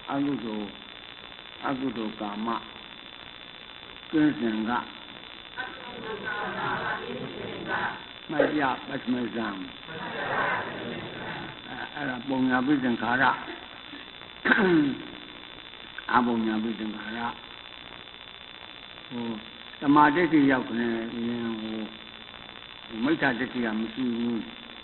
အကုသိုလ်ကာမကင်းစင်ကမကြပထမဇံအဲ့ဒါပုံညာပိသင်္ခါရအပုံညာပိသင်္ခါရသမာဓိဋ္ဌိရောက်နေရင်မိစ္ဆာဒိဋ္ဌိကမရှိဘူး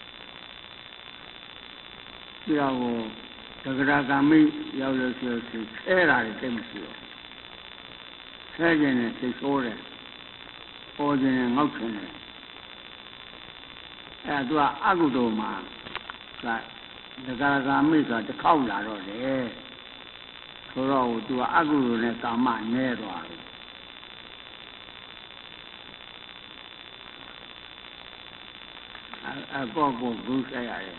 ဒီတော့သဂရဂါမိရောက်လို့ဆိုရင်ခဲတာတွေတိတ်မရှိဘူးခဲခြင်းနဲ့သိဆိုးတယ်ပေါ်ခြင်းနဲ့ငေါက်ခြင်းနဲ့အဲ့ဒါသူကအကုသိုလ်မှာသဂရဂါမိဆိုတာတစ်ခေါက်လာတော့တယ်ဆိုတော့သူကအကုသိုလ်နဲ့ကာမနဲသွားတယ်အပေါ်ကိုဂုဆက်ရတယ်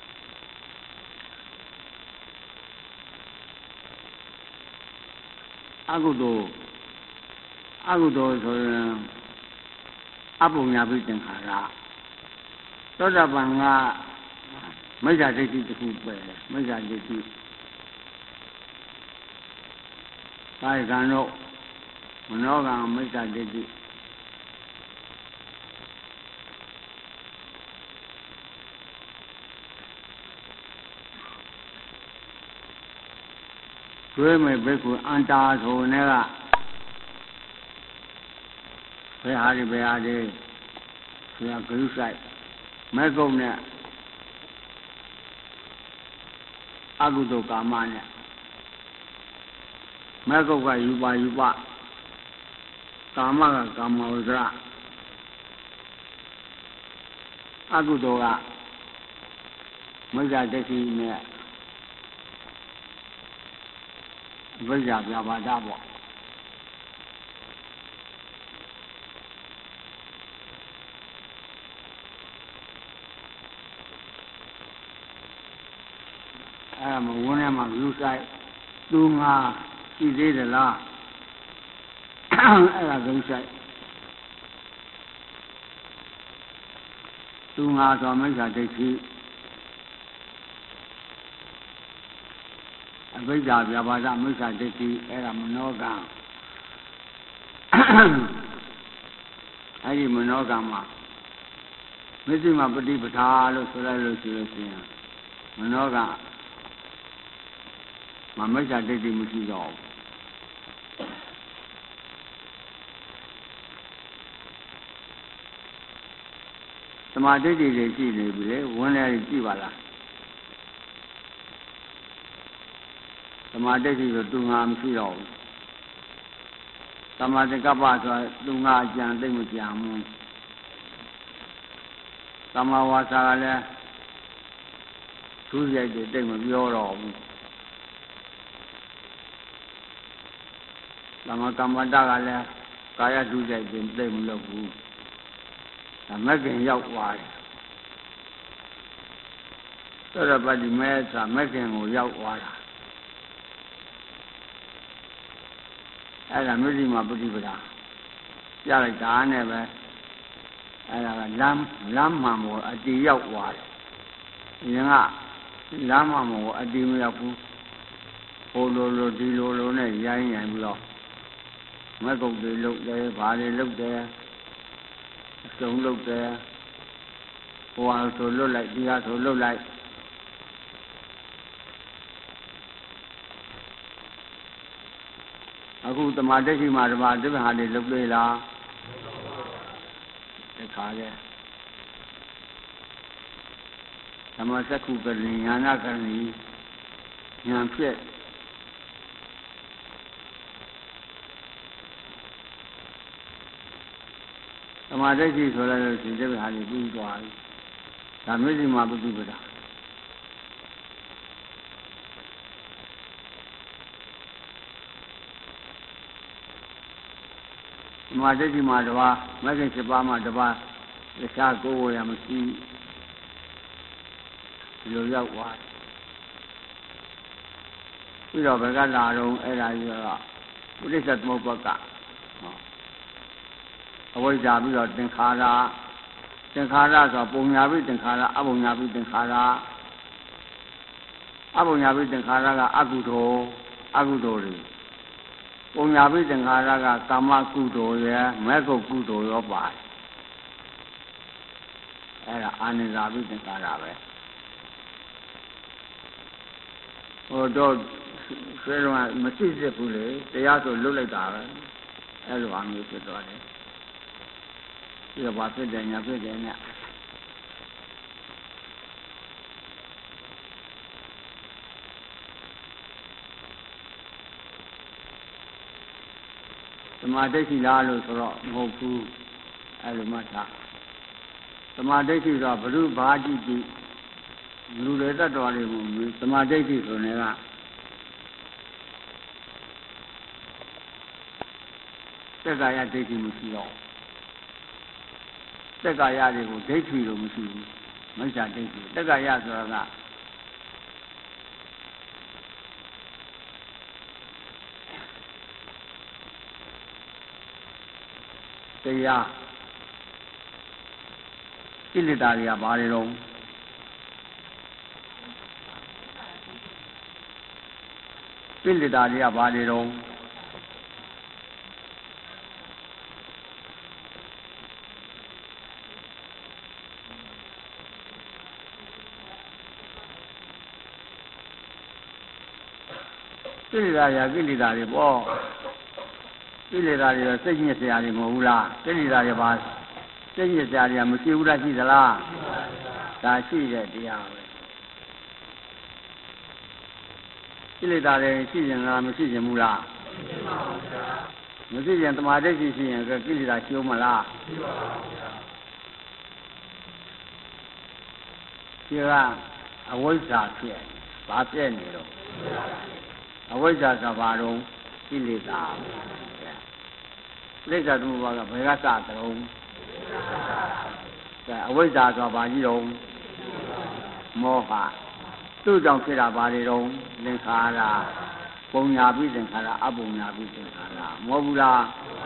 အကုသိုလ်ဆိုရင်အပုံညာပိသင်္ခါရသောတာပန်ကမိစ္ဆာဒိဋ္ဌိတစ်ခုပဲမိစ္ဆာဒိဋ္ဌိကာယကံတို့မနောကံမိစ္ဆာဒိဋ္ဌိကျွေးမဲ့ဘိက္ခုအန္တာဆိုနဲ့ကဘယ်ဟာဒီဆိုရဂရုစိုက်မဲ့ကုတ်နဲ့အကုသိုလ်ကာမနဲ့မဲ့ကုတ်ကယူပါကာမကကာမဝဇ္ဇရအကုသိုလ်ကမိစ္ဆာဒိဋ္ဌိနဲ့ဝိဇ္ဇာပြပါဒပေါ့အဲ့မဝန်းထဲမှာလူဆိုင်သူငါရှိသေးသလားအဲ့ဒါဂုံးဆိုင်သူငါဆိုမိစ္ဆာဒိဋ္ဌိအဘိဓါပြပါဒမိစ္ဆာဒိဋ္ဌိအဲ့ဒါမနောကံအဲ့ဒီမနောကံမှာမစ္စည်းမပฏิပဒါလို့ဆိုလိုက်လို့ရှိရင်မနောကမိစ္ဆာဒိဋ္ဌိမရှိတော့ဘူးသမာဓိဋ္ဌိတွေရှိနေပြီလေဝင်လေကြည့်ပါလားသမာဓိဋ္ဌိဆိုသူငါမရှိတော့ဘူးသမာဓိကပ္ပဆိုသူငါအကြံသိမ့်မကြံဘူးသမာဝါစာကလည်းသူ့ရိုက်တွေသိမ့်မပြောတော့ဘူးသမာကမ္မတကလည်းကာယသူ့ရိုက်တွေသိမ့်မလုပ်ဘူးဒါမဂ္ဂင်ရောက်သွားတယ်သောရပတ္တိမဲဆိုမဂ္ဂင်ကိုရောက်သွားတာအဲ့ဒါမစ္စည်းမပฏิပဒါပြလိုက်တာနဲ့ပဲအဲ့ဒါကလမ်းမှန်ကိုအတီရောက်သွားတယ်။ရင်ကလမ်းမှန်ကိုအတီမရောက်ဘူး။ဟိုလိုဒီလိုနဲ့ရိုင်းပြီးတော့မက်ကုတ်တွေလုတ်တယ်၊ဘာတွေလုတ်တယ်၊အစုံလုတ်တယ်။ဟိုဟာဆိုလွတ်လိုက်ဒီဟာဆိုလွတ်လိုက်အခုသမာဓိရှိမှဓမ္မသစ္စာတွေလုတ်လေလားတခါလေဓမ္မစက္ခုကရဏညာနာကရဏီညာဖြစ်သမာဓိရှိဆိုလိုက်လို့ဒီသစ္စာတွေပြီးသွားပြီဒါမစ္စည်းမပฏิပဒါသမာဓိရှိမှတပါးမဂ္ဂင်7ပါးမှတပါးတခြားကိုယ်ဝရမရှိဒီလိုရောက်သွားပြီးတော့ဘယ်ကလာတော့အဲ့ဒါကြီးတော့ပုရိသသမုပ္ပါကအဝိဇ္ဇာပြီးတော့သင်္ခါရဆိုပုံညာပိသင်္ခါရအပုံညာပိသင်္ခါရအပုံညာပိသင်္ခါရကအကုသိုလ်အကုသိုလ်တွေပုံညာပိသင်္ခါရကကာမကုသိုလ်ရဲ့မဲ့ကုတ်ကုသိုလ်ရောပါတယ်အဲ့ဒါအာနိသပိသင်္ခါရပဲဟိုတော့ဆွဲတော့မရှိစစ်ဘူးလေတရားဆိုလွတ်လိုက်တာပဲအဲ့လိုအမျိုးဖြစ်သွားတယ်ဒီတော့ဘာဖြစ်တယ်ညာဖြစ်တယ်ညသမာဓိရှိလားလို့ဆိုတော့မဟုတ်ဘူးအဲ့လိုမှတ်ထားသမာဓိရှိတော့ဘုရုဘာကြည့်ကြည့်လူတွေတတ်တော်လေးကိုသမာဓိရှိဆိုနေကသက္ကာယဒိဋ္ဌိမရှိတော့သက္ကာယတွေကိုဒိဋ္ဌိလို့မရှိဘူးမိစ္ဆာဒိဋ္ဌိသက္ကာယဆိုတာကတရားကိလေသာတွေကဘာတွေတော့ကိလေသာတွေကဘာတွေတော့ကိလေသာတွေပေါ့ကိလေသာတွေစိတ်ညစ်စရာတွေမဟုတ်ဘူးလားကိလေသာတွေပါစိတ်ညစ်စရာတွေကမရှိဘူးလားရှိသလားဒါရှိတဲ့တရားပဲကိလေသာတွေရှိရင်လားမရှိရင်ဘူးလားမရှိရင်သမာဓိရှိရင်ကိလေသာရှိဦးမလားရှိပါဘူးဗျာဒီကအဝိဇ္ဇာဖြစ်ဘာပြည့်နေတော့အဝိဇ္ဇာကဘာတော့ကိလေသာကိလေသာတို့ဘာကဘယ်ကစတုံးအဝိဇ္ဇာဆိုဘာကြီးတော့မောဟသူ့ကြောင့်ဖြစ်တာဘာတွေတော့သင်္ခါရပုံညာပိသင်္ခါရအပုံညာပိသင်္ခါရမဟုတ်ဘူးလား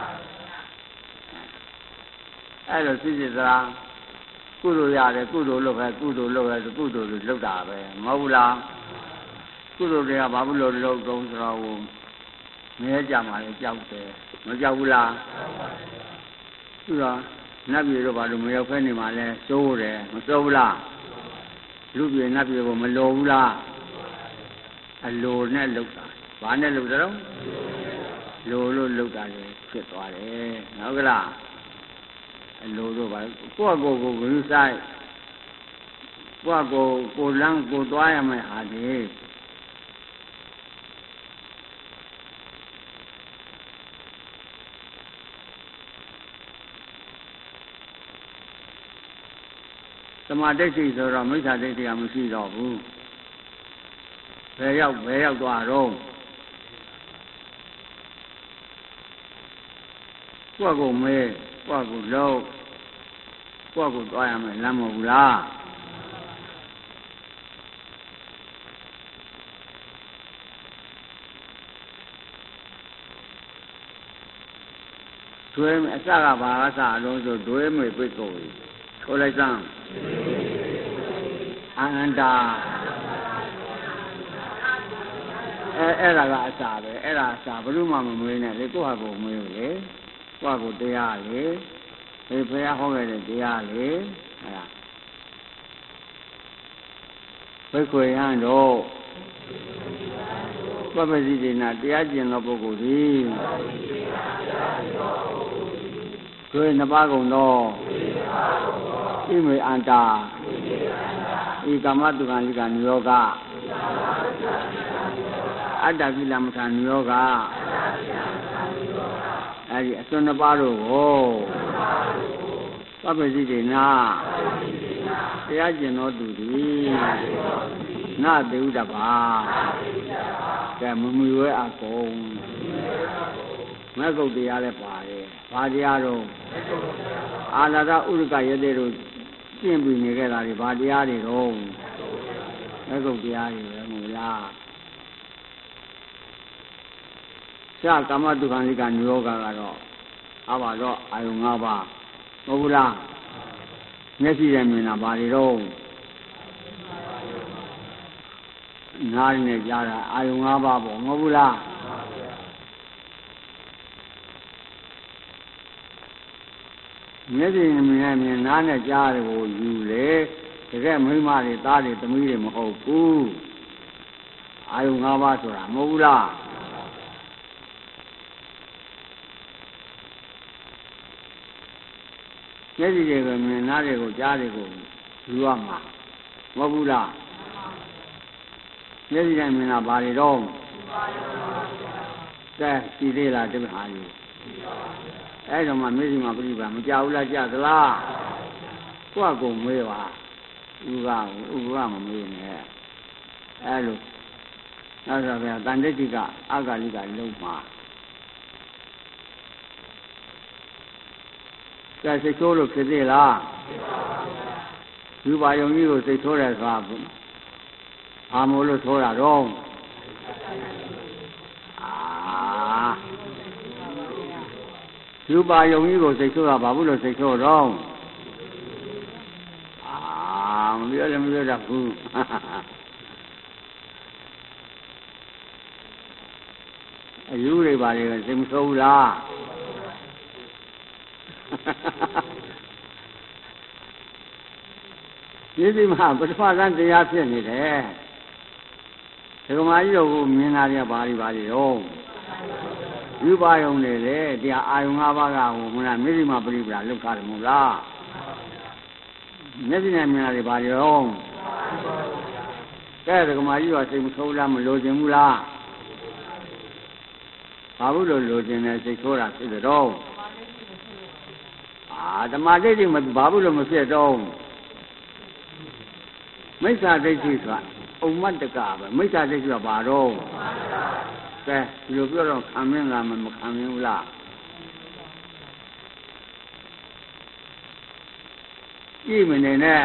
အဲ့လိုသိစိသလားကုသိုလ်ရတယ်ကုသိုလ်လုပ်ပဲကုသိုလ်လုပ်ရဲကုသိုလ်တွေလုပ်တာပဲမဟုတ်ဘူးလားကုသိုလ်တွေကဘာလို့လုပ်တော့ဆိုတော့မြဲကြမှာလေကြောက်တယ်မကြောက်ဘူးလားသူကနတ်ပြည်တော့ဘာလို့မရောက်ဖဲနေမှာလဲစိုးတယ်မစိုးဘူးလားလူပြည်နတ်ပြည်ကိုမလိုဘူးလားအလိုနဲ့လုပ်တာဘာနဲ့လုပ်တယ်တော့လိုလို့လုပ်တာလေဖြစ်သွားတယ်ဟုတ်ကလားအလိုတော့ဘာကိုယ့်ကိုယ်ကိုဂရုစိုက်ကိုယ့်ကိုလမ်းကိုသွားရမယ်ဟာဒီသမာဓိရှိဆိုတော့မိစ္ဆာဒိဋ္ဌိကမရှိတော့ဘူးဘယ်ရောက်သွားတော့ကိုယ့်ကိုမဲကိုယ့်ကိုလုံးကိုယ့်ကိုသွားရမယ်လမ်းမဟုတ်ဘူးလားဒွေအစကဘာအစအလုံးဆိုဒွေမေပိတ်ကိုထိုးလိုက်စမ်းအန္တာအဲ့ဒါကအစာပဲအဲ့ဒါအစာဘယ်လို့မှမမွေးနဲ့လေကိုယ့်ဟာကိုယ်မွေးလေကိုယ့်ဟာကိုယ်တရားလေဒီဘုရားဟောခဲ့တဲ့တရားလေအဲ့ဒါဘိက္ခွေယံတို့ပပ္ပစီဒေနာတရားကျင့်သောပုဂ္ဂိုလ်သည်ကျွေးနှစ်ပါးကုန်သောဣမေအန္တာဤကာမတုခံလိကနိယောကအတ္တကိလမထာနိယောကအဲဒီအစွန်းနှစ်ပါးတို့ကိုပပ္ပစီဒေနာတရားကျင့်သောသူသည်နသေဥဒ္ဓဘာကဲမမီဝဲအကုန်မဲ့ကုတ်တရားလည်းပါတယ်ဘာတရားတော့အာလာဒဥရကရတဲ့တို့ကျင့်ပြီးနေကြတာတွေဘာတရားတွေတော့မဲ့ကုတ်တရားတွေပဲမဟုတ်လားရှားကာမတုခံလိကနိယောဂကတော့အဘတော့အာယုံ၅ပါးမဟုတ်ဘူးလားမျက်စိနဲ့မြင်တာဘာတွေတော့နားနဲ့ကြားတာအာယုံ၅ပါးပေါ့မဟုတ်ဘူးလားမျက်စိနဲ့မြင်နားနဲ့ကြားတယ်ကိုယူလေတကယ်မိန်းမတွေသားတွေသမီးတွေမဟုတ်ဘူးအာယုံ၅ပါးဆိုတာမဟုတ်ဘူးလားမျက်စိတွေကိုမြင်နားတွေကိုကြားတွေကိုယူရမှာမဟုတ်ဘူးလားမျက်စိနဲ့မြင်တာဘာတွေတော့ကဲရှိသေးလားတပည့်ဟာကြီးအဲ့တော့မှမျက်စိမှာပြိပါမကြောက်ဘူးလားကြောက်သလားကိုယ့်အကုန်မေးပါဥကမမေးနဲ့အဲ့လိုနောက်ဆိုပြန်တန်တိတိကအဂါလိကလုံးမှာကဲစိတ်ဆိုးလို့ဖြစ်သေးလားယူပါယုံကြီးကိုစိတ်ဆိုးတယ်ဆိုတာဘာမို့လို့ဆိုးတာတော့ယူပါယုံကြီးကိုစိတ်ဆိုးတာဘာဘူးလို့စိတ်ဆိုးတော့မပြောလည်းမပြောတတ်ဘူးအယူတွေပါလေစိတ်မဆိုးဘူးလားဒီမှာပထမကတရားဖြစ်နေတယ်ဒကမာကြီးတို့ကိုမြင်တာတွေကဘာတွေတော့ယူပါယုံနေလေတရားအာယုံ၅ပါးကဟိုမလားမျက်စိမှာပြိပလာလောက်ထားတယ်မဟုတ်လားမျက်စိနဲ့မြင်တာတွေဘာတွေတော့ကဲဒကမာကြီးကစိတ်မဆိုးလားမလိုချင်ဘူးလားဘာဘူးလို့လိုချင်တယ်စိတ်ဆိုးတာဖြစ်တော့ဓမ္မဒိဋ္ဌိမဘာဘူးလို့မဖြစ်တော့မိစ္ဆာဒိဋ္ဌိဆိုတာဥမ္မတ္တကပဲမိစ္ဆာဒိဋ္ဌိကဘာတော့ကဲဒီလိုပြောတော့ခံမင်းလားမခံမင်းဘူးလားကြည့်မနေနဲ့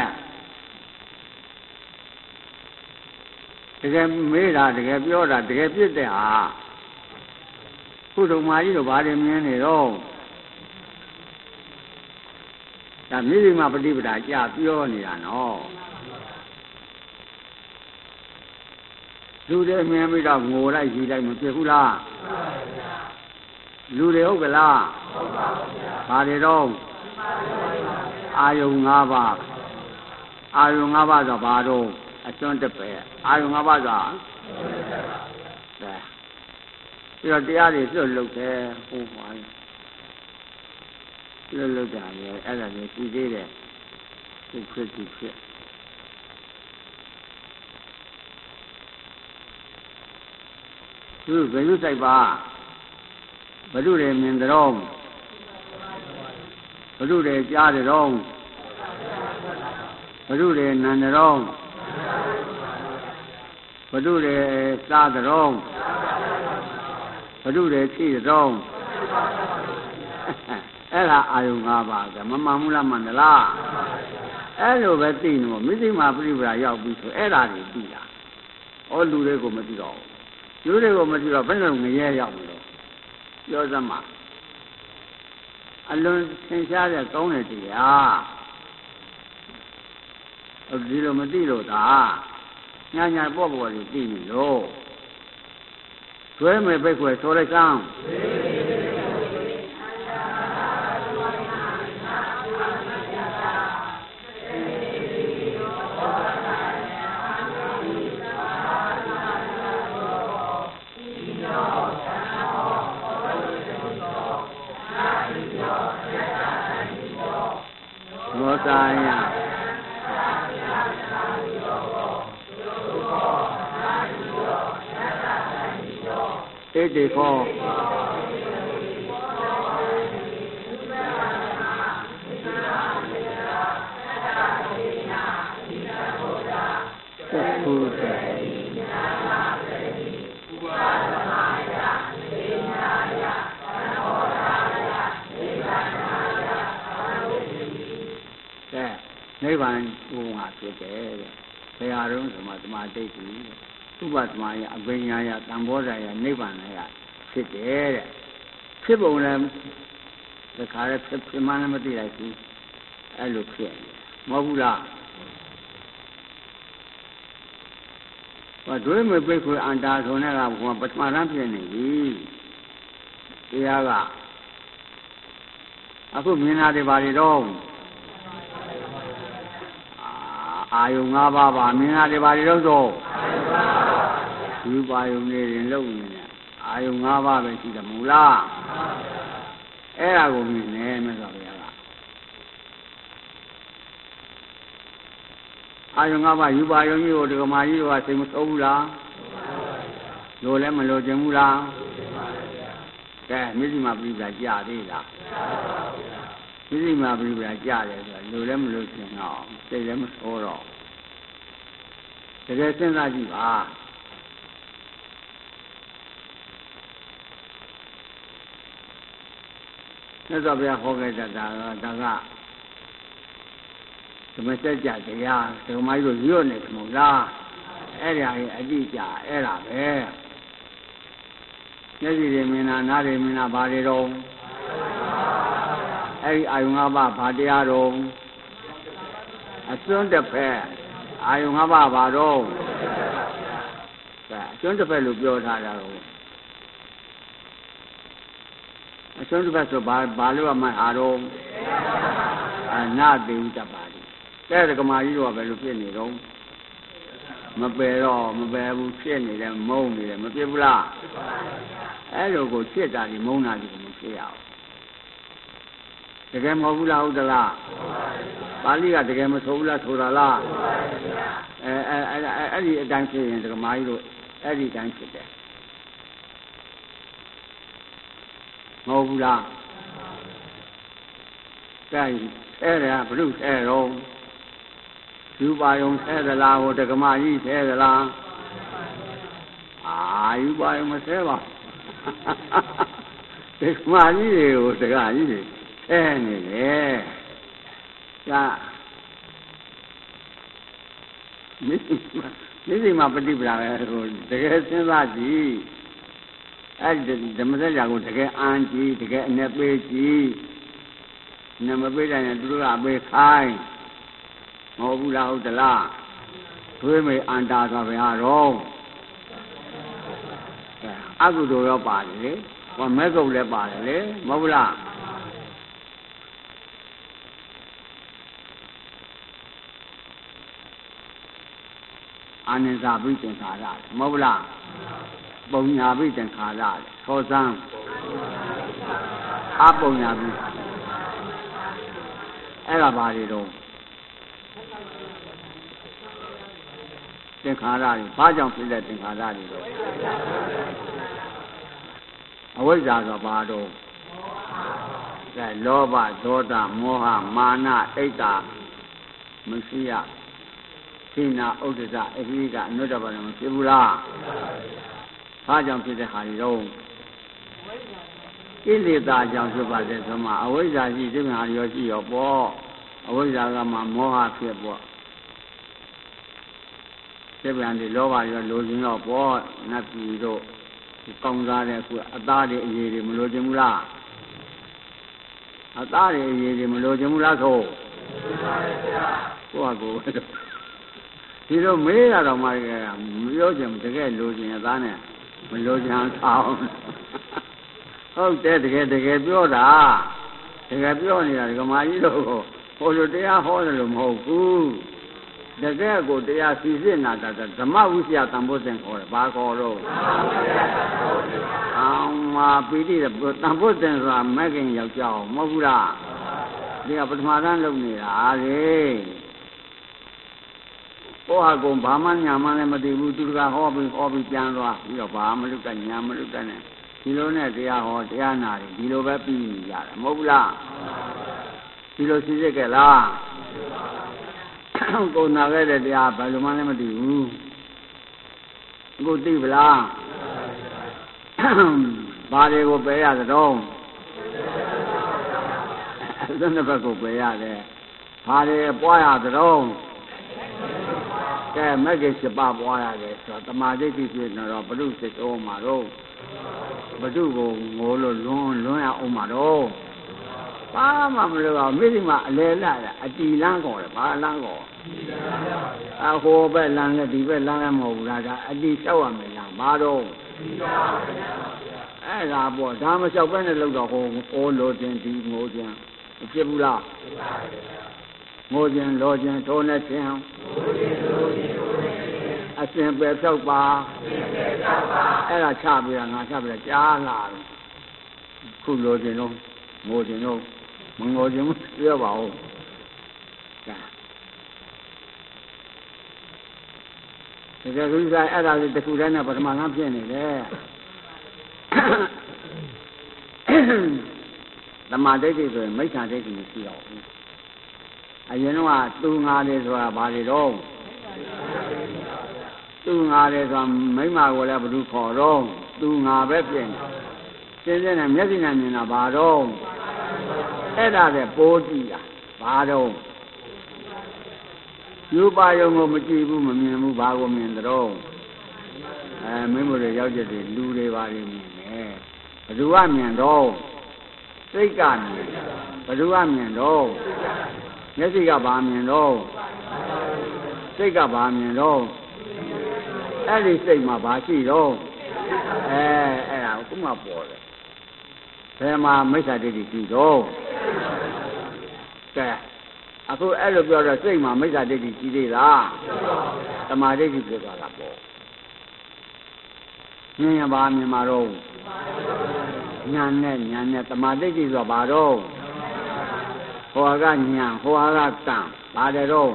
တကယ်မေးတာတကယ်ပြောတာတကယ်ပြစ်တဲ့ဟာခုတုံမာကြီးတို့ဘာတွေမြင်နေတော့ဒါမိမိမှာပฏิပဒါကြပြောနေတာနော်လူတွေမြင်ပြီးတော့ငိုလိုက်ယူလိုက်မဖြစ်ဘူးလားလူတွေဟုတ်ကလားဟုတ်ပါဘူးဗျာဘာတွေတော့အာယုံ၅ပါးအာယုံ၅ပါးဆိုဘာတော့အစွန်းတစ်ပဲအာယုံ၅ပါးဆိုပြီးတော့တရားတွေလွတ်လုတယ်ဟိုပါလွတ်လုတာလေအဲ့ဒါကိုကြည့်သေးတယ်သူဖြစ်သူဘယ်လိုစိုက်ပါဘယ်လိုတွေမြင်တော့ဘယ်လိုတွေကြားတော့ဘယ်လိုတွေနာတော့ဘယ်လိုတွေစားတော့ဘယ်လိုတွေသိတော့အဲ့ဒါအာယုံ၅ပါးကမမှန်ဘူးလားမှန်သလားအဲ့လိုပဲသိနေမို့မိသိမှာပြိပရာရောက်ပြီဆိုအဲ့ဒါတွေသိတာဩလူတွေကိုမသိတော့ဘူးလူတွေကိုမသိတော့ဘယ်လိုငရဲရောက်လို့ပြောစမ်းပါအလွန်သင်ရှားတဲ့ကောင်းတဲ့တရားဒီလိုမသိလို့သာညာပေါ့ကြီးသိနေလို့ကျွဲမယ်ပိတ်ခွဲဆိုလိုက်စမ်းဘောတာယဧတေခောသုတေနိဗ္ဗာန်ဘုံဟာဖြစ်တယ်တဲ့ဘယ်ဟာတော့ဆိုမှသမာဓိဋ္ဌိဥပသမာယအပညာယသံဘောဓာယနိဗ္ဗာန်ယဖြစ်တယ်တဲ့ဖြစ်ပုံလည်းတခါလည်းဖြစ်မှလည်းမသိလိုက်ဘူးအဲ့လိုဖြစ်မဟုတ်ဘူးလားဒွေမပိတ်ခွေအန္တာဆိုတဲ့ကဘုရားပထမတန်းဖြစ်နေပြီတရားကအခုမြင်တာတွေပါတွေတော့အာယုံ၅ပါးပါမြင်တာတွေပါတွေတော့ယူပါယုံနေရင်လုံနေတယ်အာယုံ၅ပါးပဲရှိတယ်မဟုတ်လားအဲ့ဒါကိုမြင်နေမြတ်စွာဘုရားကအာယုံ၅ပါးယူပါယုံကြီးကိုဒကမာကြီးကစိတ်မဆိုးဘူးလားလိုလည်းမလိုချင်ဘူးလားကဲမျက်စိမှာပြိပ္ပာကြာသေးလားမျက်စိမှာပြိပ္ပာကြာတယ်ဆိုတာလိုလည်းမလိုချင်တော့စိတ်လည်းမဆိုးတော့တကယ်စဉ်းစားကြည့်ပါမြတ်စွာဘုရားဟောခဲ့တာဒါကသမစက်ကြတရားဒကမာကြီးတို့ရွတ်နေမဟုတ်လားအဲ့ဒါကြီးအတိအကျအဲ့ဒါပဲမျက်စိတွေမြင်တာနားတွေမြင်တာဘာတွေတော့အဲ့ဒီအာယုံ၅ပါးဘာတရားတော့အစွန်းတစ်ဖက်အာယုံ၅ပါးဘာတော့အစွန်းတစ်ဖက်လို့ပြောထားတာတော့အစွန်းတစ်ဖက်ဆိုဘာလို့မှအာတော့နာသိတတ်ပါလိတဲ့ဒကမာကြီးတို့ကဘယ်လိုဖြစ်နေတော့မပယ်တော့မပယ်ဘူးဖြစ်နေတယ်မုန်းနေတယ်မဖြစ်ဘူးလားအဲ့လိုကိုဖြစ်တာဒီမုန်းတာဒီကိုမဖြစ်ရအောင်တကယ်မဟုတ်ဘူးလားဟုတ်သလားပါဠိကတကယ်မဆိုဘူးလားဆိုတာလားအဲ့ဒီအတိုင်းဖြစ်ရင်ဒကမာကြီးတို့အဲ့ဒီတိုင်းဖြစ်တယ်မဟုတ်ဘူးလားကဲအဲ့ဒါဘုရုဆဲတော့ယူပါယုံဆဲသလားဟိုဒကမာကြီးဆဲသလားယူပါယုံမဆဲပါဒကမာကြီးတွေကိုဒကာကြီးတွေဆဲနေတယ်ကမျက်စိမှာပฏิပဒါပဲဟိုတကယ်စဉ်းစားကြည့်အဲ့ဒီဓမ္မစကြာကိုတကယ်အန်ကြည့်တကယ်အနဲ့ပေးကြည့်နမပေးတယ်သူတို့ကပေးခိုင်းမဟုတ်ဘူးလားဟုတ်သလားသွေးမေအန္တာဆိုဘယ်ဟာတော့အကုသိုလ်ရောပါတယ်လေဟောမဲကုတ်လည်းပါတယ်လေမဟုတ်ဘူးလားအာနိသဘိသင်္ခါရမဟုတ်ဘူးလားပုံညာဘိသင်္ခါရသောသံအပုံညာဘိအဲ့ဒါပါလေတော့သင်္ခါရတွေဘာကြောင့်ဖြစ်တဲ့သင်္ခါရတွေတော့အဝိဇ္ဇာဆိုဘာတော့ကဲလောဘဒေါသမောဟမာနအိတ်တာမရှိရသိနာဥဒ္ဒဇအဟိကအနုတ္တဘာမဖြစ်ဘူးလားဘာကြောင့်ဖြစ်တဲ့ဟာတွေတော့ကိလေသာကြောင့်ဖြစ်ပါတယ်ဆိုမှအဝိဇ္ဇာရှိသိမြာရောရှိရောပေါ့အဝိဇ္ဇာကမှမောဟဖြစ်ပေါ့သိမြာဒီလောဘရောလိုချင်တော့ပေါ့နတ်ပြည်တို့ကောင်းစားတဲ့အခုအသားတွေအရေးတွေမလိုချင်ဘူးလားအသားတွေအရေးတွေမလိုချင်ဘူးလားဆိုကိုယ့်ဟာကိုယ်ဒီလိုမေးရတော့မှမပြောချင်တကယ်လိုချင်အသားနဲ့မလိုချင်အောင်ဟုတ်တယ်တကယ်ပြောတာတကယ်ပြောနေတာဒကမာကြီးတို့ဟိုလိုတရားဟောတယ်လို့မဟုတ်ဘူးတကယ်ကိုတရားစီစစ်နာတာဓမ္မဝိစီယတန်ဖိုးစဉ်ခေါ်တယ်ဘာခေါ်တော့အောင်မှာပိဋိတန်ဖိုးစဉ်ဆိုတာမဲ့ခင်ယောက်ျားမဟုတ်ဘူးလားဒီကပထမတန်းလုပ်နေတာလေကိုဟာကုံဘာမှညာမှလည်းမသိဘူးသူတကဟောပြီးပြန်သွားပြီးတော့ဘာမလုပ်တတ်ညာမလုပ်တတ်နဲ့ဒီလိုနဲ့တရားဟောတရားနာတယ်ဒီလိုပဲပြီးနေကြတာမဟုတ်ဘူးလားဒီလိုစီစစ်ကြလားကိုနာခဲ့တဲ့တရားဘယ်လိုမှလည်းမသိဘူးကိုသိပလားဘာတွေကိုပယ်ရသတုံးသစ္စာဘက်ကိုပယ်ရတယ်ဘာတွေပွားရသတုံးကဲမဂ္ဂင်7ပါးပွားရတယ်ဆိုတော့တမာဒိဋ္ဌိဖြစ်နေတော့ဘုရုစိတ်တော်မှာတော့ဘုရုကိုငိုလို့လွန်းရအောင်မှာတော့ဘာမှမလုပ်အောင်မျက်စိမှာအလဲလာအတီလန်းခေါ်တယ်ဘာလန်းခေါ်ဟိုဘက်လန်းနဲ့ဒီဘက်လန်းလည်းမဟုတ်ဘူးလားဒါအတီလျှောက်ရမယ်လားဘာတော့အဲ့ဒါပေါ့ဒါမလျှောက်ပဲနဲ့လောက်တော့ဟိုလိုခြင်းဒီငိုခြင်းမဖြစ်ဘူးလားငိုခြင်းလိုခြင်းထိုးနေခြင်းအစဉ်ပဲဖြောက်ပါအဲ့ဒါချပြီးတာငါချပြီးတာကြားလာတယ်ခုလိုခြင်းတော့ငိုခြင်းတော့မငိုခြင်းမပြောပါဘူးတကယ်လို့ဆိုအဲ့ဒါလေးတစ်ခုတည်းနဲ့ပထမကဖြစ်နေတယ်သမာဓိဆိုရင်မိစ္ဆာဒိဋ္ဌိမရှိတော့ဘူးအရင်တော့သူငါတယ်ဆိုတာဘာတွေတော့သူငါတယ်ဆိုတာမိမကိုလည်းဘယ်သူခေါ်တော့သူငါပဲပြင်တယ်ရှင်းရှင်းနဲ့မျက်စိနဲ့မြင်တာဘာတော့အဲ့ဒါပဲပိုးကြည့်တာဘာတော့ယူပါယုံကိုမကြည့်ဘူးမမြင်ဘူးဘာကိုမြင်တော့မိမို့တွေရောက်ကြတယ်လူတွေပါနေမြင်တယ်ဘယ်သူကမြင်တော့စိတ်ကမြင်ဘယ်သူကမြင်တော့မျက်စိကဘာမြင်တော့စိတ်ကဘာမြင်တော့အဲ့ဒီစိတ်မှာဘာရှိတော့အဲ့ဒါခုမှပေါ်တယ်ဘယ်မှာမိစ္ဆာဒိဋ္ဌိရှိတော့ကဲအခုအဲ့လိုပြောတော့စိတ်မှာမိစ္ဆာဒိဋ္ဌိရှိသေးလားသမာဓိဋ္ဌိပြောတာလားပေါ့ဉာဏ်ရပါမြင်မှာတော့ဉာဏ်နဲ့သမာဓိဋ္ဌိဆိုတာဘာတော့ဟောကဉာဏ်ဟောကကံဘာတယ်တော့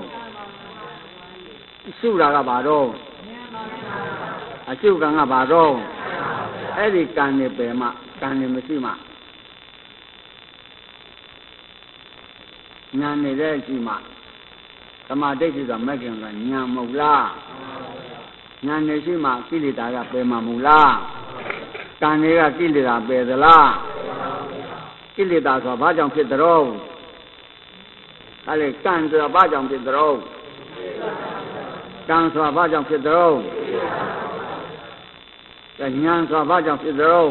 ရှုတာကဘာတော့အရှုကံကဘာတော့အဲ့ဒီကံနေပယ်မှကံနေမရှိမှဉာဏ်နေတဲ့ရှိမှသမာဓိဋ္ဌိဆိုတာမဲ့ခင်ကဉာဏ်မဟုတ်လားဉာဏ်နေရှိမှကိလေသာကပယ်မှာမဟုတ်လားကံတွေကကိလေသာပယ်သလားကိလေသာဆိုတာဘာကြောင့်ဖြစ်တော့အဲ့လေကံဆိုတာဘာကြောင့်ဖြစ်တော့ကံဆိုတာဘာကြောင့်ဖြစ်တော့ဉာဏ်ဆိုတာဘာကြောင့်ဖြစ်တော့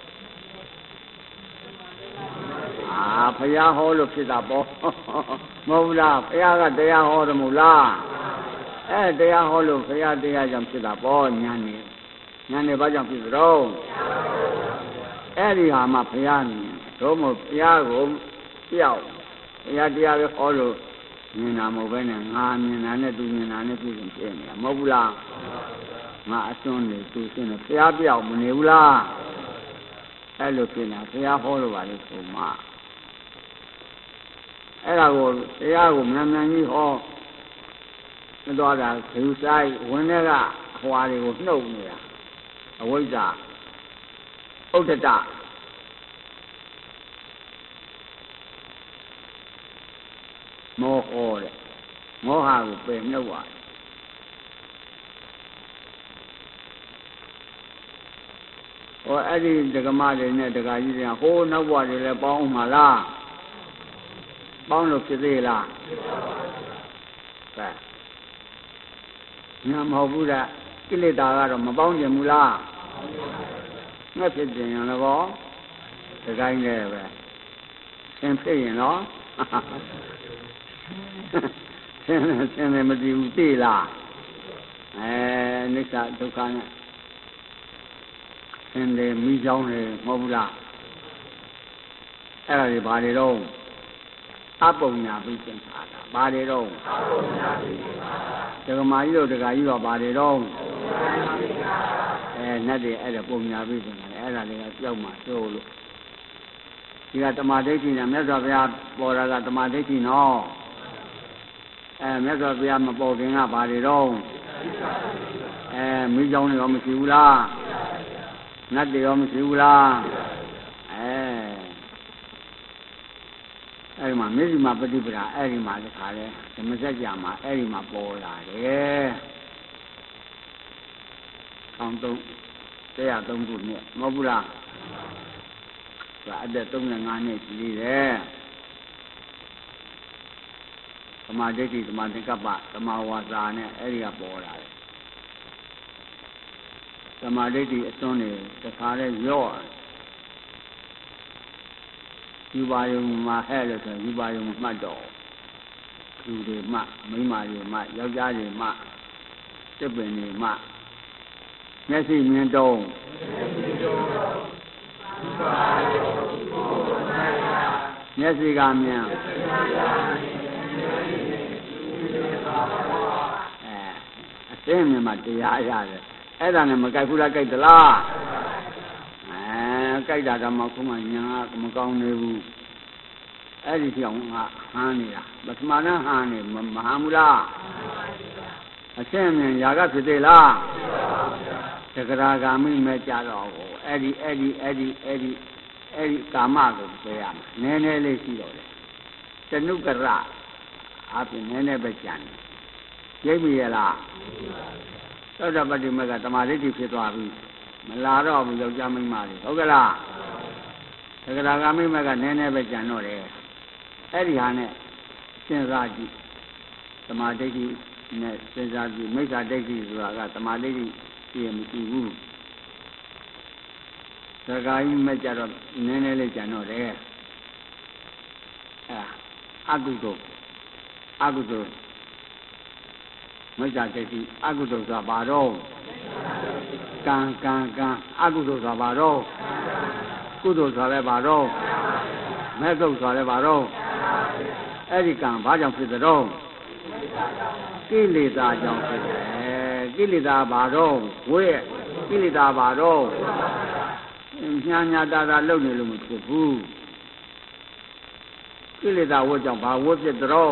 ဘုရားဟောလို့ဖြစ်တာပေါ့မဟုတ်လားဘုရားကတရားဟောတယ်မဟုတ်လားတရားဟောလို့ဘုရားတရားကြောင့်ဖြစ်တာပေါ့ဉာဏ်နေဘာကြောင့်ဖြစ်တော့အဲ့ဒီဟာမှဘုရားမြင်တို့မို့ဘုရားကိုပြောက်ဘုရားတရားပဲဟောလို့မြင်တာမဟုတ်ပဲနဲ့ငါမြင်တာနဲ့သူမြင်တာနဲ့ပြည့်စုံဖြစ်နေတာမဟုတ်ဘူးလားငါအစွန်းနေသူရှင်းတယ်ဘုရားပြောက်မနေဘူးလားအဲ့လိုဖြစ်နေတာဘုရားဟောလို့ပါလေဆိုမှအဲ့ဒါကိုတရားကိုမြန်မြန်ကြီးဟောမတော်တာသူဆိုင်ဝင်တဲ့ကဟွာတွေကိုနှုတ်နေတာအဝိဇ္ဇာဥဒ္ဒတမောဟတဲ့မောဟကိုပယ်နှုတ်ရတယ်ဟောအဲ့ဒီဒကမတွေနဲ့ဒကာကြီးတွေကဟိုးနောက်ဘဝတွေလည်းပေါင်းမှာလားပေါင်းလို့ဖြစ်သေးလားကဲညာမဟုတ်ဘူးလားကိလေသာကတော့မပေါင်းကျင်ဘူးလားငှက်ဖြစ်ခြင်းရောကောဒီတိုင်းနဲ့ပဲသင်ဖြစ်ရင်တော့သင်မတည်ဘူးသိလားနိစ္စဒုက္ခနဲ့သင်တယ်မိကြောင်းတယ်မဟုတ်ဘူးလားအဲ့ဒါတွေဘာတွေတော့အပုံညာပြီးသင်ထားတာဘာတွေတော့အပုံညာပြီးသင်ထားတာဒကမာကြီးတို့ဒကာကြီးတို့ဘာတွေတော့နတ်တွေအဲ့ဒါပုံညာပြီးသင်ထားတယ်အဲ့ဒါတွေကကြောက်မှသို့လို့ဒီကတမာဒိဋ္ဌိနဲ့မြတ်စွာဘုရားပေါ်တာကတမာဒိဋ္ဌိနော်မြတ်စွာဘုရားမပေါ်ခင်ကဘာတွေတော့မိကြောင်းတွေရောမရှိဘူးလားနတ်တွေရောမရှိဘူးလားအဲ့ဒီမှာမျက်စိမှာပฏิပဒါအဲ့ဒီမှာတခါလဲဓမ္မစကြာမှာအဲ့ဒီမှာပေါ်လာတယ်1,303ခုနှစ်မဟုတ်ဘူးလားဒါအသက်35နှစ်ရှိသေးတယ်သမာဓိဋ္ဌိသမာသင်္ကပ္ပသမာဝါစာနဲ့အဲ့ဒီကပေါ်လာတယ်သမာဓိဋ္ဌိအစွန်းတွေတခါလဲရော့ယူပါယုံမှာဟဲ့လို့ဆိုယူပါယုံမှတ်တော့လူတွေမှမိန်းမတွေမှယောက်ျားတွေမှစစ်ပင်တွေမှမျက်စိမြင်တော့မျက်စိကမြင်အသိမြင်မှတရားရတယ်အဲ့ဒါနဲ့မကြိုက်ဘူးလားကြိုက်သလားကြိုက်တာကမှခုမှညာကမကောင်းနေဘူးအဲ့ဒီကြောင့်ငါဟန်းနေတာပထမနဲ့ဟန်းနေမဟန်းဘူးလားအရှင်းမြင်ຢာကဖြစ်သေးလားသက္ကရာဂာမိမဲ့ကြတော့အဲ့ဒီကာမကိုပြောရမှာနည်းနည်းလေးရှိတော့တယ်တဏုကရအပြင်နည်းနည်းပဲကြံတယ်ရိပ်ပြီရလားသောတာပတ္တိမကသမာဓိဖြစ်သွားပြီမလာတော့ဘူးယောက်ျားမိန်းမတွေဟုတ်ကလားသက္ကရာဂာမိမကနည်းနည်းပဲကြံတော့တယ်အဲ့ဒီဟာနဲ့စဉ်းစားကြည့်သမာဓိနဲ့စဉ်းစားကြည့်မိစ္ဆာဒိဋ္ဌိဆိုတာကသမာဓိရှိရင်မရှိဘူးသက္ကာကြီးမဲ့ကြတော့နည်းနည်းလေးကြံတော့တယ်အကုသိုလ်မိစ္ဆာဒိဋ္ဌိအကုသိုလ်ဆိုတာဘာတော့ကံအကုသိုလ်ဆိုတာဘာတော့ကုသိုလ်ဆိုတာလည်းဘာတော့မဲ့သုတ်ဆိုတာလည်းဘာတော့အဲ့ဒီကံဘာကြောင့်ဖြစ်သလဲကိလေသာကြောင့်ဖြစ်တယ်ကိလေသာဘာတော့ဝိကိလေသာဘာတော့ညာတာလုံနေလို့မဖြစ်ဘူးကိလေသာဝတ်ကြောင့်ဘာဝတ်ဖြစ်တော့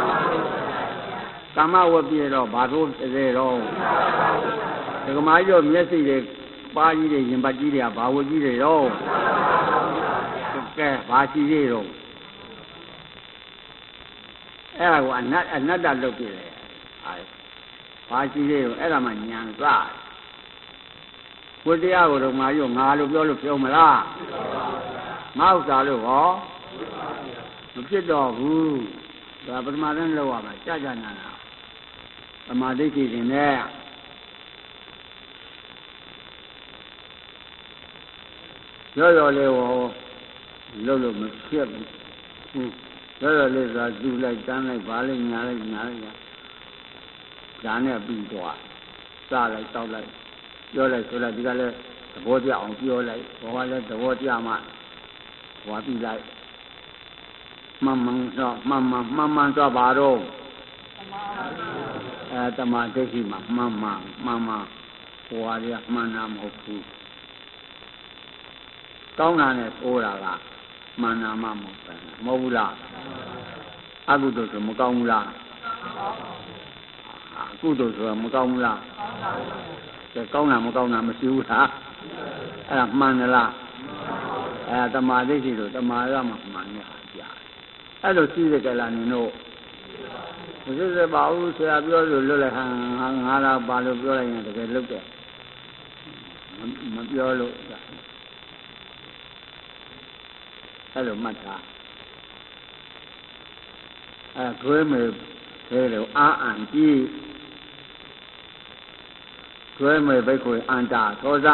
ကာမဝတ်ပြတော့ဘာလို့ဖြစ်သေးတော့ဒကမာကြီးတို့မျက်စိတွေပါးကြီးတွေရင်ပတ်ကြီးတွေကဘာဝတ်ကြီးတွေတော့ကဲဘာရှိသေးတော့အဲ့ဒါကိုအနတ္တလုပ်ပြတယ်ဘာရှိသေးတော့အဲ့ဒါမှဉာဏ်စားဝိတရားကိုတော့ငါရောငါလို့ပြောလို့ပြောမလားငါဥစ္စာလို့ဟောမဖြစ်တော့ဘူးဒါပထမတန်းလောက်ရမှာကြာနာသမာဓိရှိနေနဲ့ရောလေးဟောလို့မဖြစ်ဘူးရောလေးသာသူ့လိုက်တန်းလိုက်ပါလိုက်ညာလိုက်ဒါနဲ့ပြီးတော့စားလိုက်တောက်လိုက်ပြောလိုက်ဆိုလိုက်ဒီကလည်းသဘောကျအောင်ပြောလိုက်ဘောကလည်းသဘောကျမှဟောပြီးလိုက်မှန်တော့ဘာတော့တမဒိဋ္ဌိမှာမှန်ဟောရမှန်တာမဟုတ်ဘူးကောင်းတာနဲ့ဆိုးတာကမှန်တာမှမဟုတ်ဘူးလားအကုသိုလ်ဆိုမကောင်းဘူးလားကုသိုလ်ဆိုမကောင်းဘူးလားကောင်းတာမကောင်းတာမရှိဘူးလားအဲ့ဒါမှန်သလားတမာဒိဋ္ဌိလို့တမာရမှာမှန်နေတာကြာအဲ့လိုရှိတဲ့ကလာနေတော့မစစ်စစ်ပါဘူးဆရာပြောလို့လွတ်လိုက်ငါလာပါလို့ပြောလိုက်ရင်တကယ်လွတ်တယ်မပြောလို့အဲ့လိုမှတ်တာတွဲမယ်ခဲလို့အာအံကြီးတွဲမယ်ဘိက္ခုအန္တာသောဇံ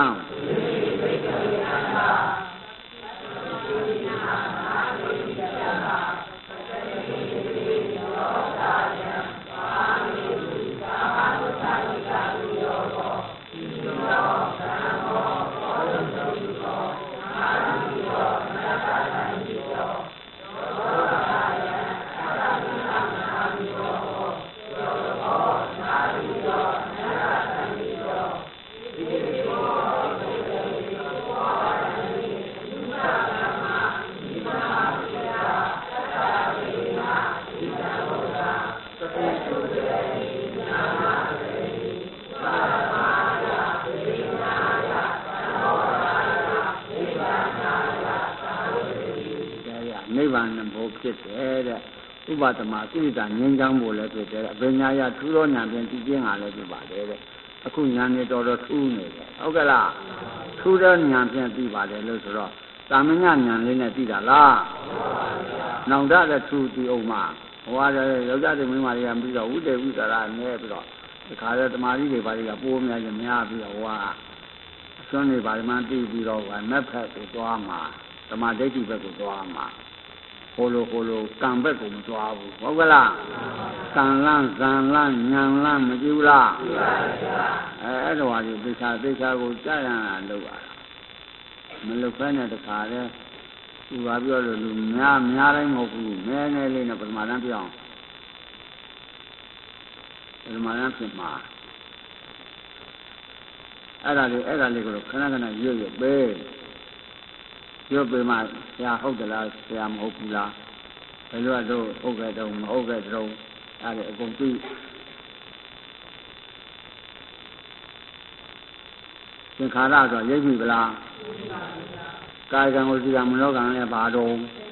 ဖြစ်တယ်တဲ့ဥပဒမာကိလေသာငြိမ်းချမ်းဖို့လည်းဖြစ်တယ်အပညာရထူးသောဉာဏ်ဖြင့်သိခြင်းဟာလည်းဖြစ်ပါတယ်တဲ့အခုဉာဏ်နဲ့တော်ထူးနေတယ်ဟုတ်ကဲ့လားထူးသောဉာဏ်ဖြင့်သိပါတယ်လို့ဆိုတော့သာမညဉာဏ်လေးနဲ့သိတာလားနောင်တတဲ့ထူးဒီအောင်မှာဟောရတယ်ယောက်ျားတွေမိန်းမတွေကပြီးတော့ဝိတေဝိသရာနဲပြီးတော့ဒီခါတဲ့တမာရီတွေဘာတွေကပိုးများပြီးတော့ဟောအစွန်းတွေဘာမှသိပြီးတော့မက်ဖက်ကိုသွားမှာဓမ္မဒိဋ္ဌိဘက်ကိုသွားမှာဟိုလိုကံဘက်ကိုမသွားဘူးဟုတ်ကလားကံလန်းဇံလန်းဉာဏ်လန်းမကြည့်ဘူးလားအဲ့တော့ဟာဒီသေချာကိုကြားရတာလုပ်ရတာမလုပ်ဖဲနဲ့တခါလဲသူကပြောလို့လူများတိုင်းမဟုတ်ဘူးနည်းနည်းလေးနဲ့ပထမတန်းပြောင်းပထမတန်းဖြစ်မှာအဲ့ဒါလေးကိုခဏရွတ်ပေးရွတ်ပေးမှဆရာဟုတ်တယ်လားဆရာမဟုတ်ဘူးလားဘယ်လိုတော့ဟုတ်ကဲ့တော့မဟုတ်ကဲ့တော့အဲ့ဒါအကုန်ပြီးသင်္ခါရဆိုရိပ်ပြီဗလားကာယကံကိုစီကံမနောကံနဲ့ဘာတော့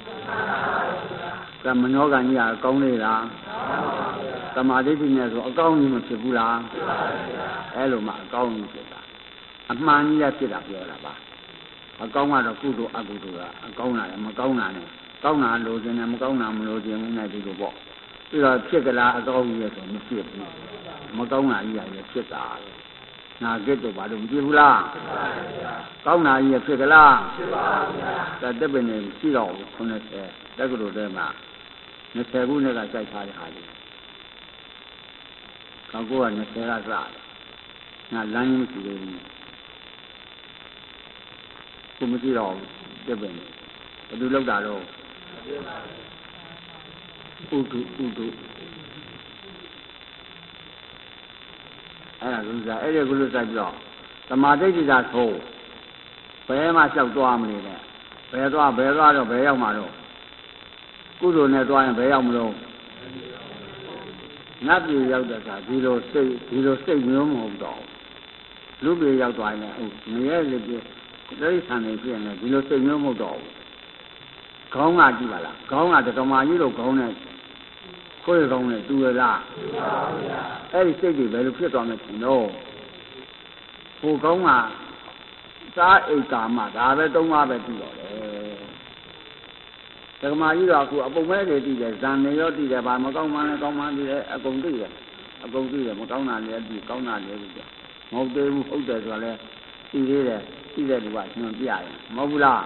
ကမနောကံကြီးကအကောင်းလေးလားသမာဓိရှိနေဆိုအကောင်းကြီးမဖြစ်ဘူးလားအဲ့လိုမှအကောင်းကြီးဖြစ်တာအမှန်ကြီးရဖြစ်တာပြောတာပါအကောင်းကတော့ကုသိုလ်အကုသိုလ်ကအကောင်းတာလည်းမကောင်းတာနဲ့ကောင်းတာလိုချင်တယ်မကောင်းတာမလိုချင်ဘူးနဲ့ဒီလိုပေါ့ပြီးတော့ဖြစ်ကြလားအကောင်းကြီးရဆိုမဖြစ်ဘူးမကောင်းတာကြီးရဖြစ်တာနာဂစ်တော့ဘာလို့မဖြစ်ဘူးလားကောင်းတာကြီးရဖြစ်ကြလားဖြစ်ပါဘူးဗျာဒါတက်ပင်နေရှိတော့90တက္ကသိုလ်ထဲမှာ20ခုနဲ့ကစိုက်ထားတဲ့ဟာလေးကောက်က20ကစတယ်ငါလမ်းကြီးမရှိသေးဘူးကိုမကြည့်တော့တက်ပင်ဘယ်သူလောက်တာတော့ဥဒုအဲ့ဒါလူစားအဲ့ဒီကုလို့စိုက်ပြီးတော့သမာဓိဋ္ဌိသာသုံးဘယ်မှလျှောက်သွားမနေနဲ့ဘယ်သွားတော့ဘယ်ရောက်မှာတော့ကုသိုလ်နဲ့သွားရင်ဘယ်ရောက်မလို့နတ်ပြည်ရောက်တဲ့အခါဒီလိုစိတ်မျိုးမဟုတ်တော့လူပြည်ရောက်သွားရင်ငရဲလေးပြတိရစ္ဆာန်တွေဖြစ်နေဒီလိုစိတ်မျိုးမဟုတ်တော့ဘူးခေါင်းကကြည့်ပါလားခေါင်းကဓမ္မကြီးလိုခေါင်းနဲ့ခွေးခေါင်းနဲ့တူရလားအဲ့ဒီစိတ်တွေဘယ်လိုဖြစ်သွားမလဲရှင်တော့ဟိုခေါင်းကစားအိတ်ကာမဒါပဲ3ပါးပဲပြီးတော့တယ်ဓမ္မကြီးတော့အခုအပုံမဲတွေတည်တယ်ဇန်နေရောတည်တယ်ဘာမကောင်းမှလည်းကောင်းမှတည်တယ်အကုန်တည်တယ်မကောင်းတာလည်းတည်ကောင်းတာလည်းတည်မဟုတ်သေးဘူးဟုတ်တယ်ဆိုတော့လည်းတည်သေးတယ်တည်တဲ့လူကညွန်ပြရင်မဟုတ်ဘူးလား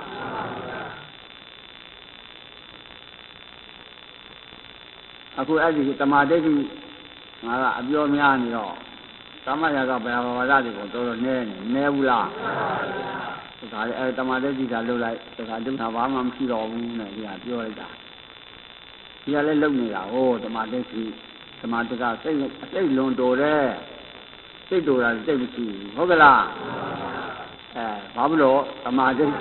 အခုအဲ့ဒီသမာဓိဋ္ဌိငါကအပြောများနေတော့သမယကဘယ်ဘာသာတွေကိုတော်တော်နည်းဘူးလားဒါလည်းအဲ့သမာဓိဋ္ဌိကလှုပ်လိုက်ဒါကဒုက္ခဘာမှမရှိတော့ဘူးနဲ့ဒီကပြောလိုက်တာဒီကလည်းလုံနေတာဟိုသမာဓိဋ္ဌိသမာဓိကစိတ်လွန်တော်တယ်စိတ်တော်တာစိတ်မရှိဘူးဟုတ်ကလားဘာဖြစ်လို့သမာဓိက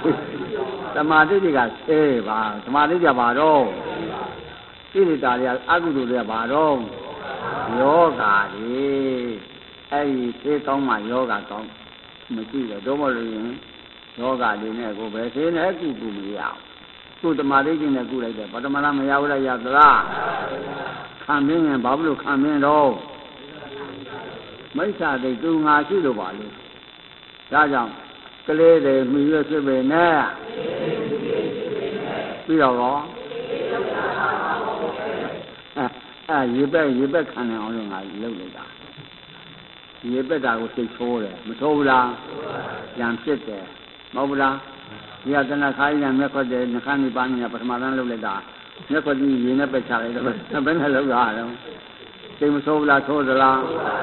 ပါသမာဓိကဘာတော့ကိလေသာတွေအကုသိုလ်တွေကဘာတော့ယောဂါတွေအဲ့ဒီသိကောင်းမှယောဂါကောင်းမရှိတယ်တော့မလို့ရင်ယောဂါတွေနဲ့ကိုပဲသိနေကုမရဘူးသမာဓိချင်းနဲ့ကုလိုက်တယ်ပထမလားမရဘူးလားရသလားခံမင်းရင်ဘာဖြစ်လို့ခံမင်းတော့မိစ္ဆာတိတ်သူငါရှိလို့ပါလေဒါကြောင့်ကလေးတွေမိရဖြစ်ပေနဲ့ပြီးတော့ရေပက်ခံနေအောင်လို့ငါလုပ်လိုက်တာရေပက်တာကိုစိတ်ဆိုးတယ်မဆိုးဘူးလားရံဖြစ်တယ်မဟုတ်ဘူးလားဒီကတဏှာကြီးကမျက်ခွက်တဲ့နှခမ်းနေပါနေပထမတန်းလုပ်လိုက်တာမျက်ခွက်ကြီးရေနဲ့ပက်ချလိုက်တော့ဘယ်နဲ့လုပ်ရအောင်စိတ်မဆိုးဘူးလားဆိုးသလား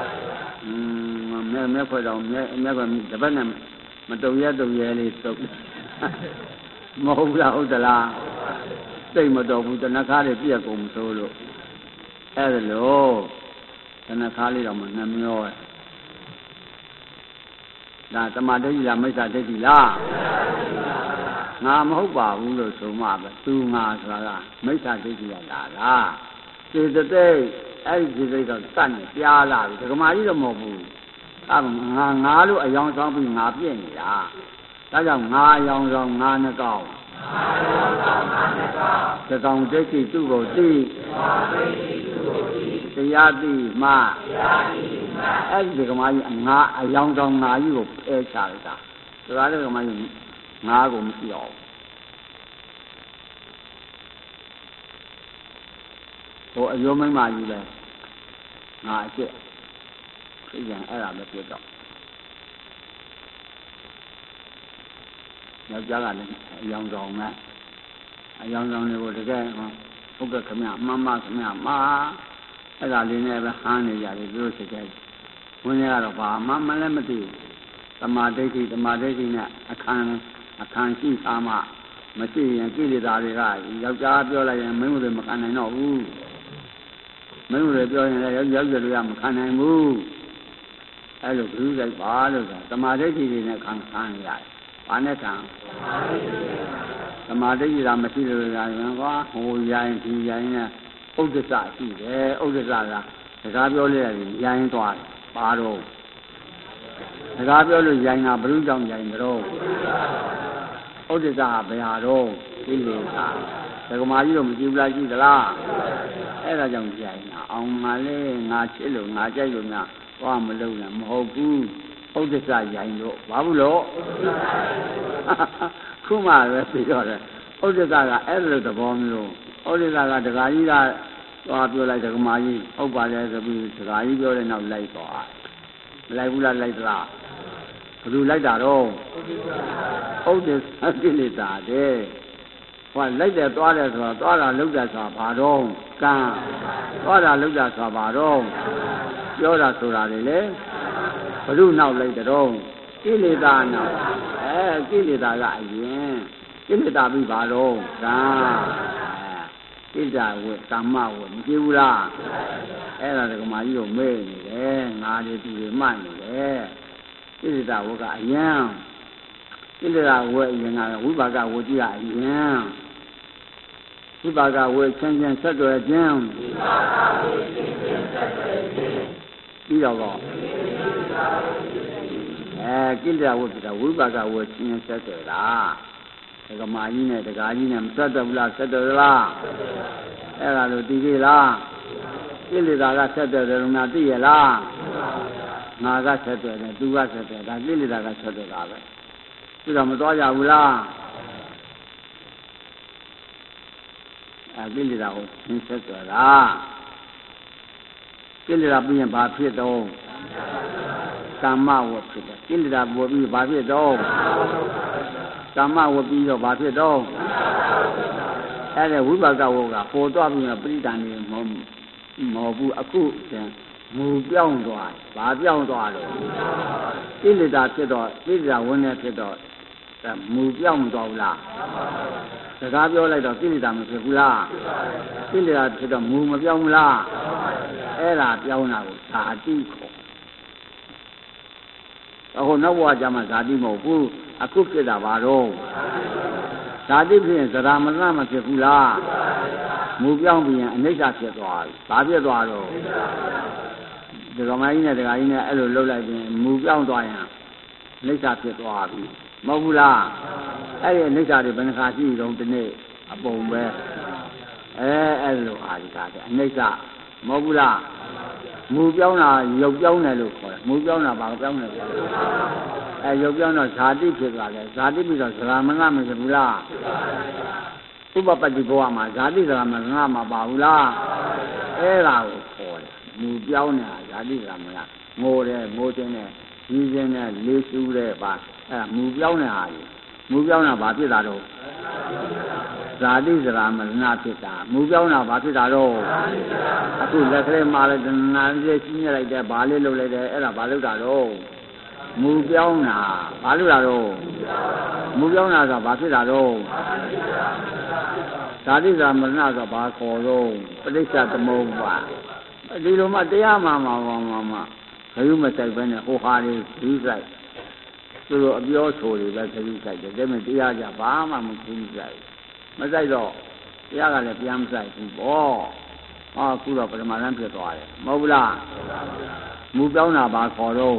မျက်ခွက်တော့မျက်ခွက်တစ်ပတ်နဲ့မတုံရဲလေးတုပ်မဟုတ်ဘူးလားဟုတ်သလားစိတ်မတော်ဘူးတဏှာတွေပြည့်ကုန်မဆိုးလို့အဲ့ဒါလို့တဏှာလေးတော့မနှမျောဒါသမာဓိလားမိစ္ဆာဒိဋ္ဌိလားငါမဟုတ်ပါဘူးလို့ဆိုမှပဲသူငါဆိုတာကမိစ္ဆာဒိဋ္ဌိရတာလားစေတသိက်အဲ့ဒီစေတသိက်တော့တတ်နေပြားလာပြီဒကမာကြီးတော့မဟုတ်ဘူးငါလို့အယောင်ဆောင်ပြီးငါပြည့်နေတာဒါကြောင့်ငါအယောင်ဆောင်ငါနှကောင်းသကောင်ဒိဋ္ဌိသူ့ကိုသိတရားသိမှအဲ့ဒီဒကမာကြီးငါအယောင်ဆောင်ငါကြီးကိုဖယ်ချလိုက်တာဒါလည်းဒကမာကြီးငါကိုမရှိတော့ဟိုအယောမိမကြီးလဲငါအစ်ဖြစ်ရင်အဲ့ဒါပဲပြတော့ယောက်ျားကလည်းအယောင်ဆောင်နဲ့အယောင်ဆောင်တွေကိုတကယ်ဟုတ်ကဲ့ခင်ဗျမမခင်ဗျမအဲ့ဒါလေးနဲ့ပဲဟန်းနေကြတယ်သူတို့စိတ်ထဲဝင်းထဲကတော့ဘာမှလည်းမသိဘူးသမာဓိဋ္ဌိနဲ့အခန်းရှိသားမှမရှိရင်ကိလေသာတွေကယောက်ျားပြောလိုက်ရင်မင်းတို့မခံနိုင်တော့ဘူးမင်းတို့ပြောရင်လည်းယောက်ျားတွေကမခံနိုင်ဘူးအဲ့လိုဘုရားလိုက်ပါလို့ဆိုသမာဓိဋ္ဌိတွေနဲ့ခံရတယ်ဘာနဲ့ခံသမာဓိဋ္ဌိကမရှိလို့ရင်ကွာဟိုရိုင်းဒီရိုင်းနဲ့ဥဒ္ဒစရှိတယ်ဥဒ္ဒစကစကားပြောလိုက်ရင်ရိုင်းသွားတယ်ပါတော့စကားပြောလို့ရိုင်းတာဘုရုကြောင့်ရိုင်းတော့ဥဒ္ဒစကဘယ်ဟာတော့သိလေသာဒကမာကြီးတော့မကြည့်ဘူးလားကြည့်သလားအဲ့ဒါကြောင့်ရိုင်းတာအောင်မလေးငါချစ်လို့ငါကြိုက်လို့များသွားမလုံးနဲ့မဟုတ်ဘူးဥဒ္ဒစရိုင်းလို့ဘာဘူးလို့ခုမှပဲပြီးတော့တယ်ဥဒ္ဒစကအဲ့လိုသဘောမျိုးဥဒ္ဒစကဒကာကြီးကသွားပြောလိုက်ဒကမာကြီးဟုတ်ပါတယ်ဆိုပြီးဒကာကြီးပြောတဲ့နောက်လိုက်သွားမလိုက်ဘူးလားလိုက်သလားဘယ်သူလိုက်တာတော့ဥဒ္ဒစကိလေသာတဲ့ဟောလိုက်တယ်သွားတယ်ဆိုတော့သွားတာလုပ်တယ်ဆိုတာဘာတော့ကံသွားတာလုပ်တာဆိုတာဘာတော့ပြောတာဆိုတာလေဘယ်သူနောက်လိုက်တော့ကိလေသာနောက်ကိလေသာကအရင်ကိလေသာပြီးပါတော့ကံကိလေသာဝေကမ္မဝေမကြည့်ဘူးလားအဲ့ဒါကမာကြီးကိုမေ့နေတယ်ငါတွေသူတွေမှတ်နေတယ်ကိလေသာဝေကအရင်ကိလေသာဝေအရင်ကဝိပါကဝေကြီးကအရင်ဝိပါကဝေချင်းချင်းဆက်သွယ်ခြင်းပြီးတော့ကိလေသာဝေဆိုတာဝိပါကဝေချင်းချင်းဆက်သွယ်တာဒကမာကြီးနဲ့ဒကာကြီးနဲ့မဆက်သွယ်ဘူးလားဆက်သွယ်လားအဲ့ဒါလို့သိသေးလားကိလေသာကဆက်သွယ်တယ်လို့များသိရလားငါကဆက်သွယ်တယ်သူကဆက်သွယ်ဒါကိလေသာကဆက်သွယ်တာပဲသူတော့မသွားကြဘူးလားကိလေသာကိုသင်ဆက်သွယ်တာကိလေသာပြီးရင်ဘာဖြစ်တော့ကာမဝတ်ဖြစ်တယ်ကိလေသာပေါ်ပြီးဘာဖြစ်တော့ကာမဝတ်ပြီးတော့ဘာဖြစ်တော့အဲ့ဒါဝိပါကဝတ်ကပေါ်တော့ပြီးတော့ပရိဒဏ်နေမဟုတ်ဘူးအခုမူပြောင်းသွားဘာပြောင်းသွားလို့ကိလေသာဖြစ်တော့ကိလေသာဝင်နေဖြစ်တော့မူပြောင်းမသွားဘူးလားစကားပြောလိုက်တော့ကိလေသာမဖြစ်ဘူးလားကိလေသာဖြစ်တော့မူမပြောင်းဘူးလားအဲ့ဒါပြောင်းတာကိုဇာတိခေါ်အခုနောက်ဘဝကျမှဇာတိမဟုတ်ဘူးအခုဖြစ်တာဘာတော့ဇာတိဖြစ်ရင်သရမဏမဖြစ်ဘူးလားမူပြောင်းပြီးရင်အနိစ္စဖြစ်သွားပြီဘာဖြစ်သွားတော့ဒကမကြီးနဲ့ဒကာကြီးနဲ့အဲ့လိုလှုပ်လိုက်ပြီးမူပြောင်းသွားရင်အနိစ္စဖြစ်သွားပြီမဟုတ်ဘူးလားအဲ့ဒီအနိစ္စတွေဘယ်နှခါရှိတုံးဒီနေ့အပုံပဲအဲ့လိုအာဒီကအနိစ္စမဟုတ်ဘူးလားမူပြောင်းတာရုပ်ပြောင်းတယ်လို့ခေါ်တယ်မူပြောင်းတာဘာပြောင်းလဲရုပ်ပြောင်းတော့ဇာတိဖြစ်သွားတယ်ဇာတိပြီးတော့သရမဏမဖြစ်ဘူးလားဥပပတ္တိဘဝမှာဇာတိသရမဏမပါဘူးလားအဲ့ဒါကိုခေါ်တယ်မူပြောင်းနေတာဇာတိသရမဏငိုတယ်ငိုခြင်းနဲ့ကြီးခြင်းနဲ့လေးစုတဲ့ပါအဲ့ဒါမူပြောင်းနေတာကြီးမူပြောင်းတာဘာဖြစ်တာတော့ဇာတိသရမဏဖြစ်တာမူပြောင်းတာဘာဖြစ်တာတော့အခုလက်ကလေးမှာလည်းတဏှာလေးရှင်းရလိုက်တယ်ဘာလေးလုပ်လိုက်တယ်အဲ့ဒါဘာလုပ်တာတော့မူပြောင်းတာဘာလုပ်တာတော့မူပြောင်းတာဆိုဘာဖြစ်တာတော့ဇာတိသရမဏဆိုဘာခေါ်တော့ပဋိစ္စသမုပ္ပါဒီလိုမှတရားမှခရုမဆိုင်ပဲနဲ့ဟိုဟာလေးဒီဆိုင်သူတို့အပြောဆိုတွေပဲခရုဆိုင်တယ်ဒါပေမဲ့တရားကြဘာမှမခရုဆိုင်မဆိုင်တော့တရားကလည်းပြန်မဆိုင်ဘူးပေါ့အခုတော့ပထမတန်းဖြစ်သွားတယ်မဟုတ်ဘူးလားမူပြောင်းတာဘာခေါ်တော့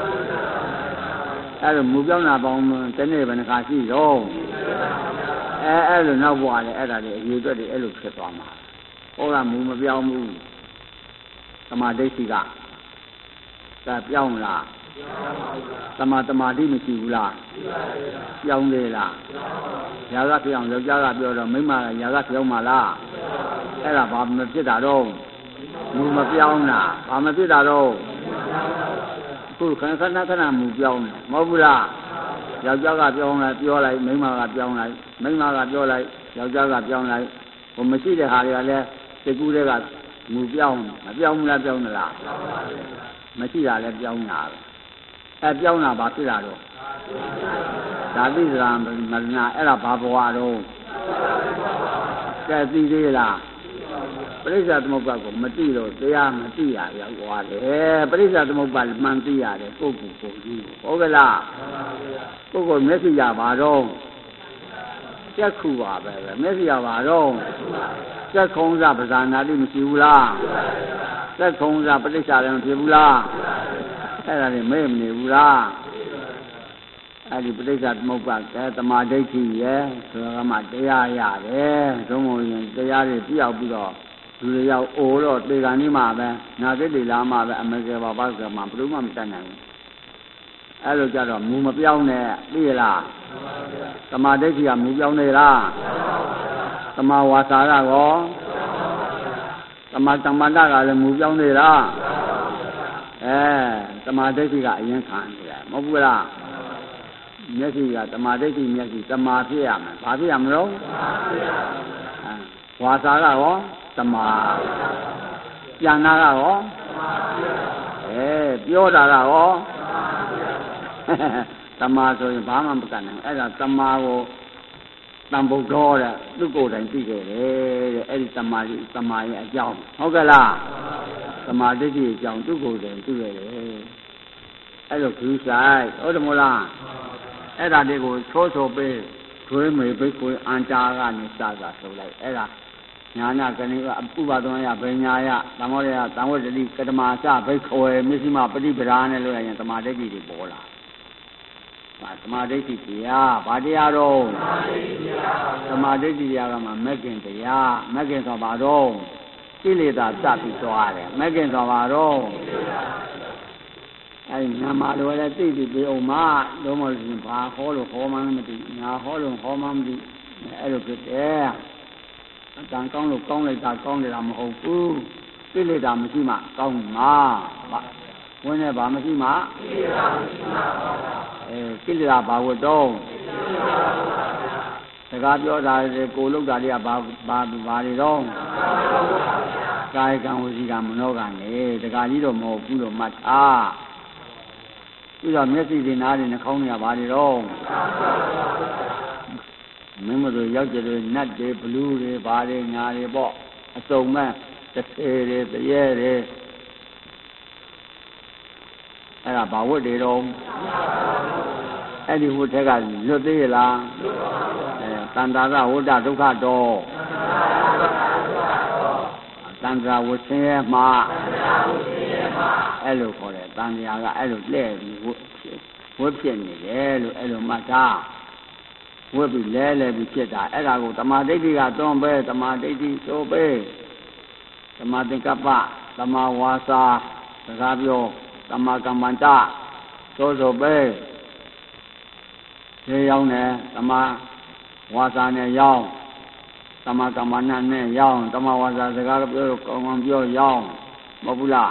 အဲ့လိုမူပြောင်းတာပေါင်းတနေ့ဘယ်နှခါရှိတော့အဲ့လိုနောက်ဘဝလည်းအဲ့ဒါတွေအရေးအတွက်တွေအဲ့လိုဖြစ်သွားမှာဟောကမူမပြောင်းဘူးသမာဓိရှိကပြောင်းလားသမာဓိမရှိဘူးလားပြောင်းသေးလားຢာကပြောင်းယောက်ျားကပြောတော့မိန်းမကຢာကပြောင်းမှာလားအဲ့ဒါဘာမဖြစ်တာတော့မူမပြောင်းတာဘာမဖြစ်တာတော့ခုခဏမူပြောင်းတယ်မဟုတ်ဘူးလားຢယောက်ျားကပြောင်းလိုက်ပြောလိုက်မိန်းမကပြောင်းလိုက်မိန်းမကပြောလိုက်ယောက်ျားကပြောင်းလိုက်ဟိုမရှိတဲ့ဟာတွေကလည်းစိတ်ကူးတွေကမူပြောင်းမပြောင်းဘူးလားပြောင်းသလားမရှိတာလည်းပြောင်းတာပဲပြောင်းတာဘာဖြစ်လာတော့ဓာတိစရာမရဏအဲ့ဒါဘာဘဝတော့ကဲသိသေးလားပရိစ္ဆာသမုပ္ပါကိုမသိလို့တရားမသိရရောက်သွားတယ်ပရိစ္ဆာသမုပ္ပါမှန်သိရတယ်ပုဂ္ဂိုလ်ကိုကြီးဟုတ်ကလားပုဂ္ဂိုလ်မျက်စိရပါတော့ကျက်ခုပါပဲမျက်စိရပါတော့ကျက်ခုံးစားပဇာနာတိမရှိဘူးလားကျက်ခုံးစားပရိစ္ဆာလည်းမဖြစ်ဘူးလားအဲ့ဒါလည်းမေ့မနေဘူးလားအဲ့ဒီပရိစ္ဆာသမုပ္ပါကဲသမာဓိဋ္ဌိရဲ့ဆိုတော့မှတရားရတယ်သို့မဟုတ်ရင်တရားတွေပြောက်ပြီးတော့လူတွေရောက်အိုတော့တေကန်ကြီးမှာပဲနာသစ်တွေလာမှပဲအမေကဘာဘာကမှဘယ်လိုမှမတတ်နိုင်ဘူးအဲ့လိုကြတော့မူမပြောင်းနဲ့သိရလားသမာဓိဋ္ဌိကမူပြောင်းနေလားသမာဝါစာကရောသမာသမ္မာတကလည်းမူပြောင်းနေလားသမာဓိဋ္ဌိကအရင်ခံတယ်မဟုတ်ဘူးလားမျက်စိကသမာဓိဋ္ဌိမျက်စိသမာဖြစ်ရမယ်ဘာဖြစ်ရမလို့ဝါစာကရောသမာပြန်တာကရောပြောတာကရောသမာဆိုရင်ဘာမှမကနိုင်အဲ့ဒါသမာကိုတန်ဖို့တော်တဲ့သူ့ကိုယ်တိုင်သိခဲ့တယ်တဲ့အဲ့ဒီသမာကြီးသမာရဲ့အကြောင်းဟုတ်ကဲ့လားသမာဓိဋ္ဌိအကြောင်းသူ့ကိုယ်တိုင်သိခဲ့တယ်အဲ့လိုခူးဆိုင်ဟုတ်တယ်မို့လားအဲ့ဒါလေးကိုချိုးချိုပေးကျွေးမေပိတ်ကိုအန်တာကနေစတာဆိုလိုက်အဲ့ဒါညာနာကနေဥပါဒနာယဗညာယသမောရယသံဝတ္တိကတမစဘိက္ခေမျက်စိမှာပฏิပဒါနဲ့လို့ရရင်သမာဓိဋ္ဌိတွေပေါ်လာသမာဓိဋ္ဌိတရားဘာတရားတော့သမာဓိဋ္ဌိတရားကမှမဂ္ဂင်တရားမဂ္ဂင်ဆိုပါတော့ကိလေသာစပြီးသွားတယ်မဂ္ဂင်ဆိုပါတော့အဲ့နာမလိုလည်းသိပြီးပြေအောင်မလုံးမလို့ဘာဟောလို့ဟောမှမသိညာဟောလို့ဟောမှမသိအဲ့လိုဖြစ်တယ်အတန်ကောင်းလို့ကောင်းလိုက်တာကောင်းတယ်လားမဟုတ်ဘူးကိလေသာမရှိမှကောင်းမှာဝင်းနဲ့ဘာမရှိမှကိလေသာဘာဝတ္တုံးစကားပြောတာကိုယ်လုပ်တာတွေကဘာတွေတော့ကာယကံဝစီကံမနောကံနေတကားကြီးတော့မဟုတ်ဘူးလို့မှတ်ထားပြီးတော့မျက်စိတွေနားတွေနှာခေါင်းတွေကဘာတွေတော့မင်းမတို့ရောက်ကြတယ်နတ်တွေဘလူးတွေဘာတွေညာတွေပေါ့အစုံမဲ့တစ်ထေတွေတရေတွေအဲ့ဒါဘာဝတ်တွေတော့အဲ့ဒီဝတ်ထက်ကလွတ်သေးလားတန်တာကဝတ္တဒုက္ခတော့တန်တာဝဆင်းရဲမှာအဲ့လိုခေါ်တယ်တန်ရာကအဲ့လိုလှဲ့ပြီးဝတ်ဖြစ်နေတယ်လို့အဲ့လိုမှတ်ထားဝတ်ပြီးလဲပြီးဖြစ်တာအဲ့ဒါကိုသမာဓိဋ္ဌိကသွန်ပဲသမာဓိဋ္ဌိဆိုပဲသမာသင်္ကပ္ပသမာဝါစာစကားပြောသမာကမ္မန္တဆိုပဲရေရောင်းတယ်သမာဝါစာနဲ့ရောင်းသမာကမ္မန္တနဲ့ရောင်းသမာဝါစာစကားပြောကောင်းကောင်းပြောရောင်းမဟုတ်ဘူးလား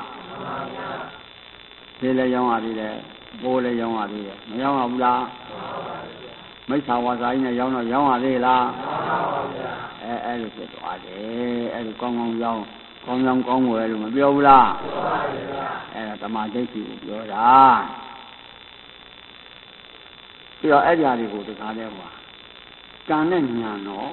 ဒီလည်းရောင်းရသေးတယ်ပိုးလည်းရောင်းရသေးတယ်မရောင်းရဘူးလားမိစ္ဆာဝါစာကြီးနဲ့ရောင်းတော့ရောင်းရသေးလားအဲ့လိုဖြစ်သွားတယ်အဲ့လိုကောင်းကောင်းရောင်းကောင်းကောင်းဝယ်လို့မပြောဘူးလားအဲ့ဒါသမာဓိဋ္ဌိကိုပြောတာပြီးတော့အဲ့ဒီအရာတွေကိုတခါတည်းဟောကံနဲ့ညာတော့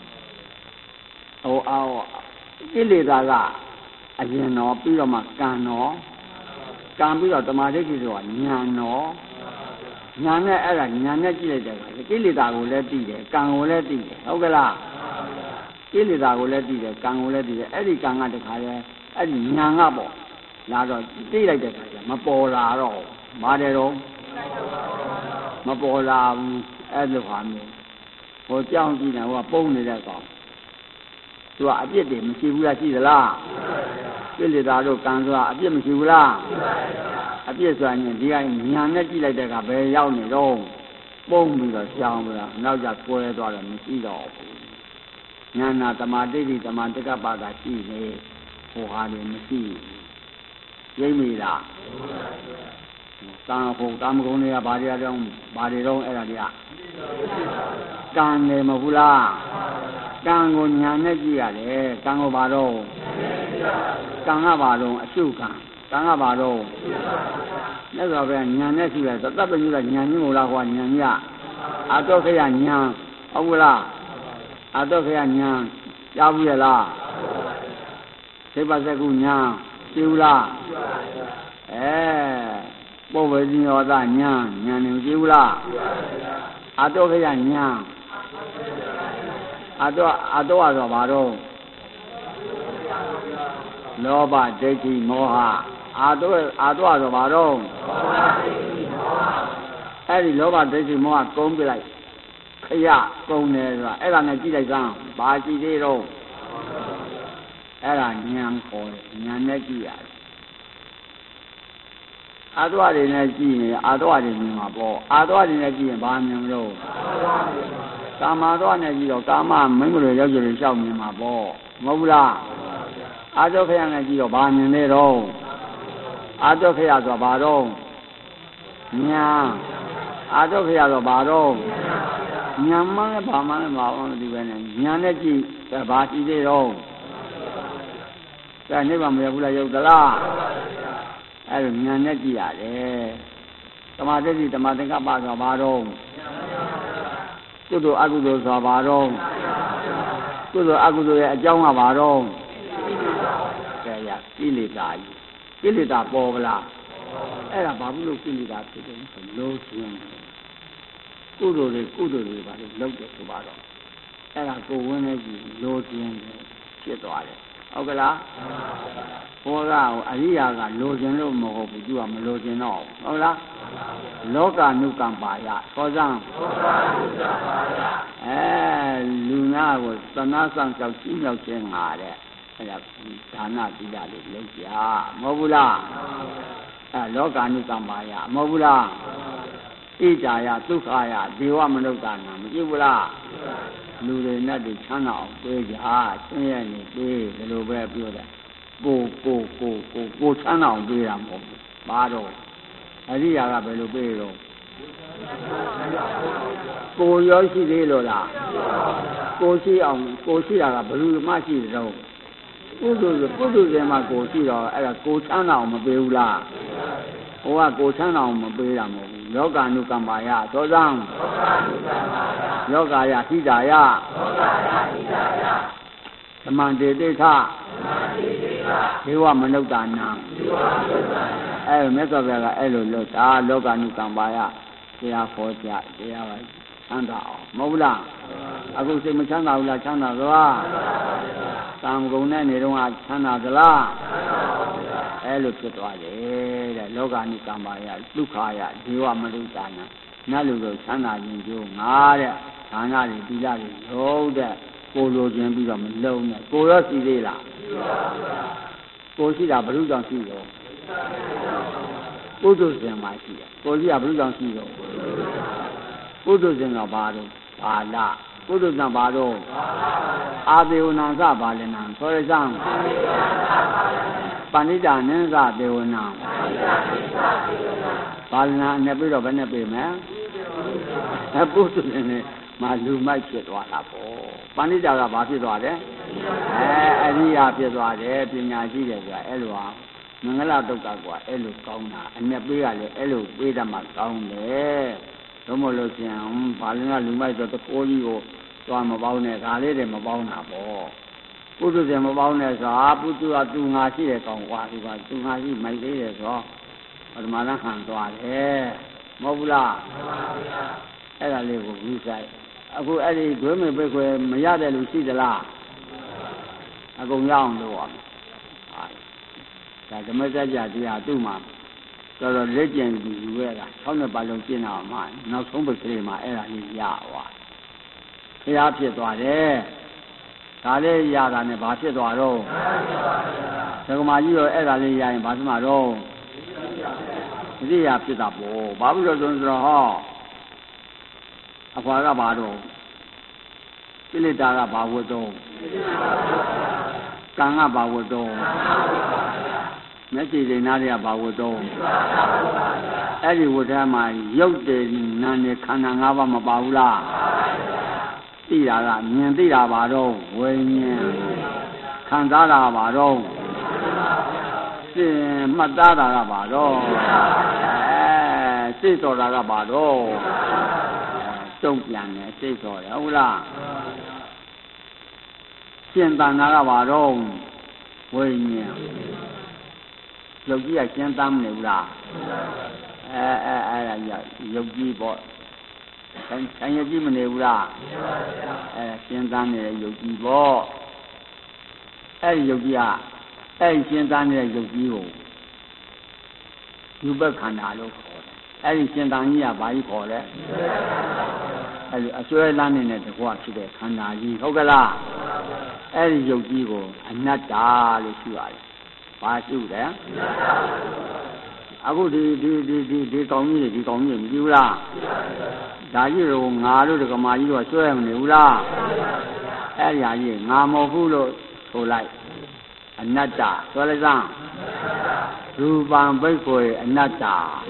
ကိလေသာကအရင်တော့ပြီးတော့မှကံတော့ကံပြီးတော့သမာဓိဋ္ဌိဆိုတာညာတော့ညာနဲ့အဲ့ဒါညာနဲ့ကြည့်လိုက်တယ်ကိလေသာကိုလည်းသိတယ်ကံကိုလည်းသိတယ်ဟုတ်ကဲ့လားကိလေသာကိုလည်းသိတယ်ကံကိုလည်းသိတယ်အဲ့ဒီကံကတခါလဲအဲ့ဒီညာကပေါ့လာတော့သိလိုက်တဲ့ခါကျမပေါ်လာတော့ပါတယ်တော့မပေါ်လာဘူးအဲ့လိုဟာမျိုးဟိုကြောင်းကြည့်နေဟိုကပုံနေတဲ့ကောင်သူကအပြစ်တွေမရှိဘူးလားရှိသလားကိလေသာတို့ကံဆိုတာအပြစ်မရှိဘူးလားအပြစ်ဆိုရင်ဒီကညာနဲ့ကြည့်လိုက်တဲ့ကဘယ်ရောက်နေတော့ပုံပြီးတော့ကြောင်းပြီးတော့နောက်ကျကွဲသွားတယ်မရှိတော့ဘူးညာနာသမာဓိဋ္ဌိသမာတက္ကပတာရှိနေဟိုဟာတွေမရှိရိမ့်မိလားကာမဂုဏ်တွေကဘာတွေတော့အဲ့ဒါတွေကကံနေမဟုတ်လားကံကိုညာနဲ့ကြည့်ရတယ်ကံကိုဘာတော့ကံကဘာတော့အရှုခံကံကဘာတော့လက်တော်ပဲညာနဲ့ကြည့်ရသတ္တပညုကညာကြီးမို့လားဟောညာကြီးအတောခရညာဟုတ်ဘူးလားအတောခရညာကြားဘူးရလားသိပ္ပစကုညာသိဘူးလားပုဗ္ဗေဇိယောသညာနေမကြည့်ဘူးလားအတောခရညာအတောဆိုဘာတော့လောဘဒိဋ္ဌိမောဟအတောဆိုဘာတော့အဲ့ဒီလောဘဒိဋ္ဌိမောဟကုန်းပြလိုက်ခရကုန်းတယ်ဆိုတာအဲ့ဒါနဲ့ကြည့်လိုက်စမ်းဘာကြည့်သေးတော့အဲ့ဒါဉာဏ်ခေါ်တယ်ဉာဏ်နဲ့ကြည့်ရတယ်အာသဝတွေနဲ့ကြည့်ရင်အာသဝတွေမြင်မှာပေါ့အာသဝတွေနဲ့ကြည့်ရင်ဘာမြင်မလို့ကာမသဝနဲ့ကြည့်တော့ကာမမိန်းမတွေရောက်ကြလို့ရှောက်မြင်မှာပေါ့မဟုတ်ဘူးလားအာသောခရနဲ့ကြည့်တော့ဘာမြင်လဲတော့အာသောခရဆိုဘာတော့ညာအာသောခရဆိုဘာတော့ညာမှလည်းဘာမှလည်းမအောင်ဒီပဲနဲ့ညာနဲ့ကြည့်ဘာကြည့်သေးတော့ဒါနိဗ္ဗာန်မရဘူးလားရောက်သလားအဲ့လိုဉာဏ်နဲ့ကြည့်ရတယ်သမာဓိသမာသင်္ကပ္ပဆိုဘာတော့ကုသိုလ်အကုသိုလ်ဆိုဘာတော့ကုသိုလ်အကုသိုလ်ရဲ့အကြောင်းကဘာတော့ကဲရကိလေသာကြီးကိလေသာပေါ်ဗလားအဲ့ဒါဘာဖြစ်လို့ကိလေသာဖြစ်တယ်ဆိုလို့ခြင်းကုသိုလ်တွေဘာလို့လုပ်တယ်ဆိုပါတော့အဲ့ဒါကိုယ်ဝင်နေကြည့်လို့ခြင်းဖြစ်သွားတယ်ဟုတ်ကလားဟောကအရိယာကလိုချင်လို့မဟုတ်ဘူးသူကမလိုချင်တော့ဟုတ်လားလောကနုကံပါယသောဇံလူနာကိုသနာဆောင်ကြောက်ကြီးမြောက်ခြင်းငါတဲ့အဲ့ဒါဒါနသီလလေးလုပ်ကြမဟုတ်ဘူးလားလောကနုကံပါယမဟုတ်ဘူးလားဣဇာယဒုက္ခယဒေဝမနုဿာနာမကြည့်ဘူးလားလူတွေနဲ့တည်းချမ်းသာအောင်ပြေးကြဆင်းရဲနေပြေးဒီလိုပဲပြောတယ်ကိုချမ်းသာအောင်ပြေးတာမဟုတ်ဘူးဘာတော့အရိယာကဘယ်လိုပြေးတော့ကိုရောရှိသေးလို့လားကိုရှိအောင်ကိုရှိတာကဘယ်လိုမှရှိတယ်တော့ပုထုဇဉ်မှာကိုရှိတော့အဲ့ဒါကိုချမ်းသာအောင်မပြေးဘူးလားဟိုကကိုချမ်းသာအောင်မပြေးတာမဟုတ်ဘူးလောကနုကံပါယသောဇံလောကယဟိတာယသမန္တေတိခဒေဝမနုဿာနံအဲ့မြတ်စွာဘုရားကအဲ့လိုလို့ဒါလောကနုကံပါယတရားဟောကြတရားပါချမ်းသာအောင်မဟုတ်လားအခုစိတ်မချမ်းသာဘူးလားချမ်းသာသလားကာမဂုဏ်နဲ့နေတော့ချမ်းသာသလားအဲ့လိုဖြစ်သွားတယ်တဲ့လောကနုကံပါယဒုက္ခယဒေဝမနုဿာနံနတ်လူတို့ချမ်းသာခြင်းကျိုးငါတဲ့ဒါနတွေသီလတွေလုံးတဲ့ကိုလိုခြင်းပြီးတော့မလုံးနဲ့ကိုရောရှိသေးလားကိုရှိတာဘယ်လိုကြောင့်ရှိရောပုထုဇဉ်မှာရှိတယ်ကိုရှိတာဘယ်လိုကြောင့်ရှိရောပုထုဇဉ်ကဘာတော့ဘာလာပုထုဇဉ်ဘာတော့အာသေဝနာသဘာလနံဆိုရစံပဏိတာနင်းသသေဝနာဘာလနာနဲ့ပြီးတော့ဘယ်နဲ့ပြေမယ်ပုထုဇဉ်နဲ့မှာလူမိုက်ဖြစ်သွားတာပေါ့ပဏိတာကဘာဖြစ်သွားတယ်အရိယာဖြစ်သွားတယ်ပညာရှိတယ်ဆိုတာအဲ့လိုဟာမင်္ဂလာတုတ်ကကွာအဲ့လိုကောင်းတာအနဲ့ပေးရလေအဲ့လိုပေးတတ်မှကောင်းတယ်တော့မလို့ရှင်ဘာလင်းကလူမိုက်ဆိုတကိုးကြီးကိုသွားမပေါင်းနဲ့ဒါလေးတွေမပေါင်းတာပေါ့ပုထုဇဉ်မပေါင်းနဲ့ဆိုတာပုထုကသူငါရှိတယ်ကောင်းကွာဒီကသူငါရှိမိုက်သေးတယ်ဆိုပထမဆုံးခံသွားတယ်မဟုတ်ဘူးလားအဲ့ဒါလေးကိုယူဆိုင်အခုအဲ့ဒီဒွေးမေပိတ်ခွဲမရတဲ့လူရှိသလားအကုန်ရအောင်လုပ်အောင်ဒါဓမ္မစကြာတရားသူ့မှာတော်တော်လက်ကျန်ပြီးယူရတာ6နှစ်ပတ်လုံးကျင့်တာမှနောက်ဆုံးပိတ်ကလေးမှာအဲ့ဒါလေးရသွားဘုရားဖြစ်သွားတယ်ဒါလေးရတာနဲ့ဘာဖြစ်သွားတော့ဒကမာကြီးရောအဲ့ဒါလေးရရင်ဘာဖြစ်မှာတော့သတိရဖြစ်တာပေါ့ဘာဖြစ်လို့ဆိုတော့ဟောအဖွာကဘာတော့ကိလေသာကဘာဝတ်တော့ကံကဘာဝတ်တော့မျက်စိတွေနားတွေကဘာဝတ်တော့အဲ့ဒီဝတ်ထဲမှာရုပ်တွေနာနဲ့ခန္ဓာ၅ပါးမပါဘူးလားသိတာကမြင်သိတာပါတော့ဝိညာဉ်ခံစားတာပါတော့သိမှတ်သားတာကပါတော့စိတ်တော်တာကပါတော့တုံ့ပြန်တယ်စိတ်တော်တယ်ဟုတ်လားရှင်းတန်တာကပါတော့ဝိညာဉ်ရုပ်ကြီးကရှင်းတမ်းမနေဘူးလားအဲ့ဒါရုပ်ကြီးပေါ့ဆိုင်ရုပ်ကြီးမနေဘူးလားရှင်းတမ်းနေတဲ့ရုပ်ကြီးပေါ့အဲ့ဒီရုပ်ကြီးကအဲ့ဒီရှင်းတမ်းနေတဲ့ရုပ်ကြီးကိုယူဘခန္ဓာလို့ခေါ်တယ်အဲ့ဒီရှင်းတမ်းကြီးကဘာကြီးခေါ်လဲအဲ့ဒီအစွဲလမ်းနေတဲ့တကွဖြစ်တဲ့ခန္ဓာကြီးဟုတ်ကလားအဲ့ဒီရုပ်ကြီးကိုအနတ္တလို့ရှိရတယ်ဘာရှိတယ်အခုဒီကောင်းကြီးတွေမကြည့်ဘူးလားဒါကြီးတော့ငါတို့ဒကမာကြီးတော့ဆွဲမနေဘူးလားအဲ့ဒီဟာကြီးငါမဟုတ်ဘူးလို့ဆိုလိုက်အနတ္တဆွဲလိုက်စမ်းရူပံဘိက္ခွေအနတ္တ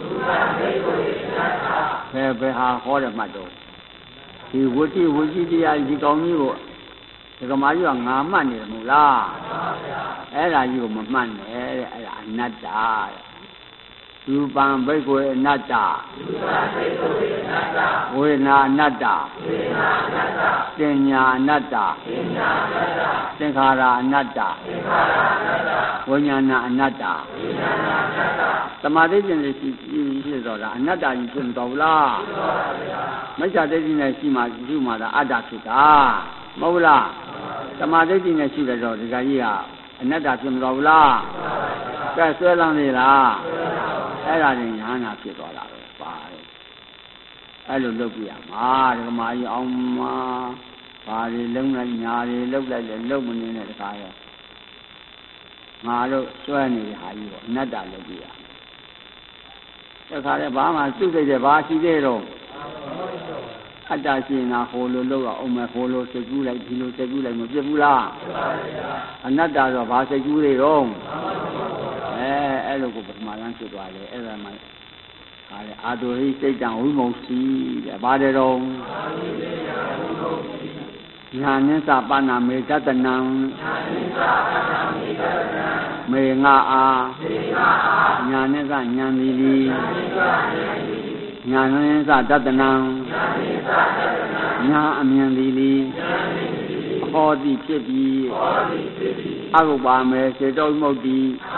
ဘယ်ဟာဟောတယ်မှတ်တော့ဒီဝိကြီးတရားဒီကောင်းကြီးကိုဒကမာကြီးကငါမှတ်နေတယ်မဟုတ်လားအဲ့ဒါကြီးကိုမမှတ်နဲ့တဲ့အဲ့ဒါအနတ္တရူပံဘိက္ခွေအနတ္တဝေဒနာအနတ္တပညာအနတ္တသင်္ခါရအနတ္တဝိညာဏအနတ္တသမာဓိကျင့်ရှိတော့တာအနတ္တကြီးဖြစ်မတော်ဘူးလားမိစ္ဆာဒိဋ္ဌိနဲ့ရှိမှသာအတ္တဖြစ်တာမဟုတ်လားသမာဓိကျင့်နဲ့ရှိတယ်တော့ဒီကကြီးကအနတ္တဖြစ်မတော်ဘူးလားကဲဆွဲလန်းနေလားအဲ့ဒါရင်ညာနာဖြစ်သွားတာပဲပါတယ်အဲ့လိုလုပ်ပြရမှာဒကမာကြီးအောင်မှာဘာတွေလုံးလိုက်ညာတွေလုပ်လိုက်လဲလုပ်မနေတဲ့တခါရောငါတို့ဆွဲနေတဲ့ဟာကြီးပေါ့အနတ္တလုပ်ပြရတခါလဲဘာမှစုစိတ်တဲ့ဘာရှိသေးတော့အတ္တရှိနေတာဟိုလိုလုပ်အောင်မယ်ဟိုလိုစိတ်ကူးလိုက်ဒီလိုစိတ်ကူးလိုက်မပြစ်ဘူးလားအနတ္တတော့ဘာစိတ်ကူးတွေတော့အဲ့လိုကိုပထမလမ်းဖြစ်သွားတယ်အဲ့ဒါမှအာတုဟိစိတ်တံဝိမု सी တဲ့ဘာတဲ့တော့ညာနိသပါဏမေတတနံမေငါအာညာနိသညာမီလီညာနိသတတနံညာအမြင်လီလီဟောတိဖြစ်ပြီးအကုပါမေစေတောဝိမု ती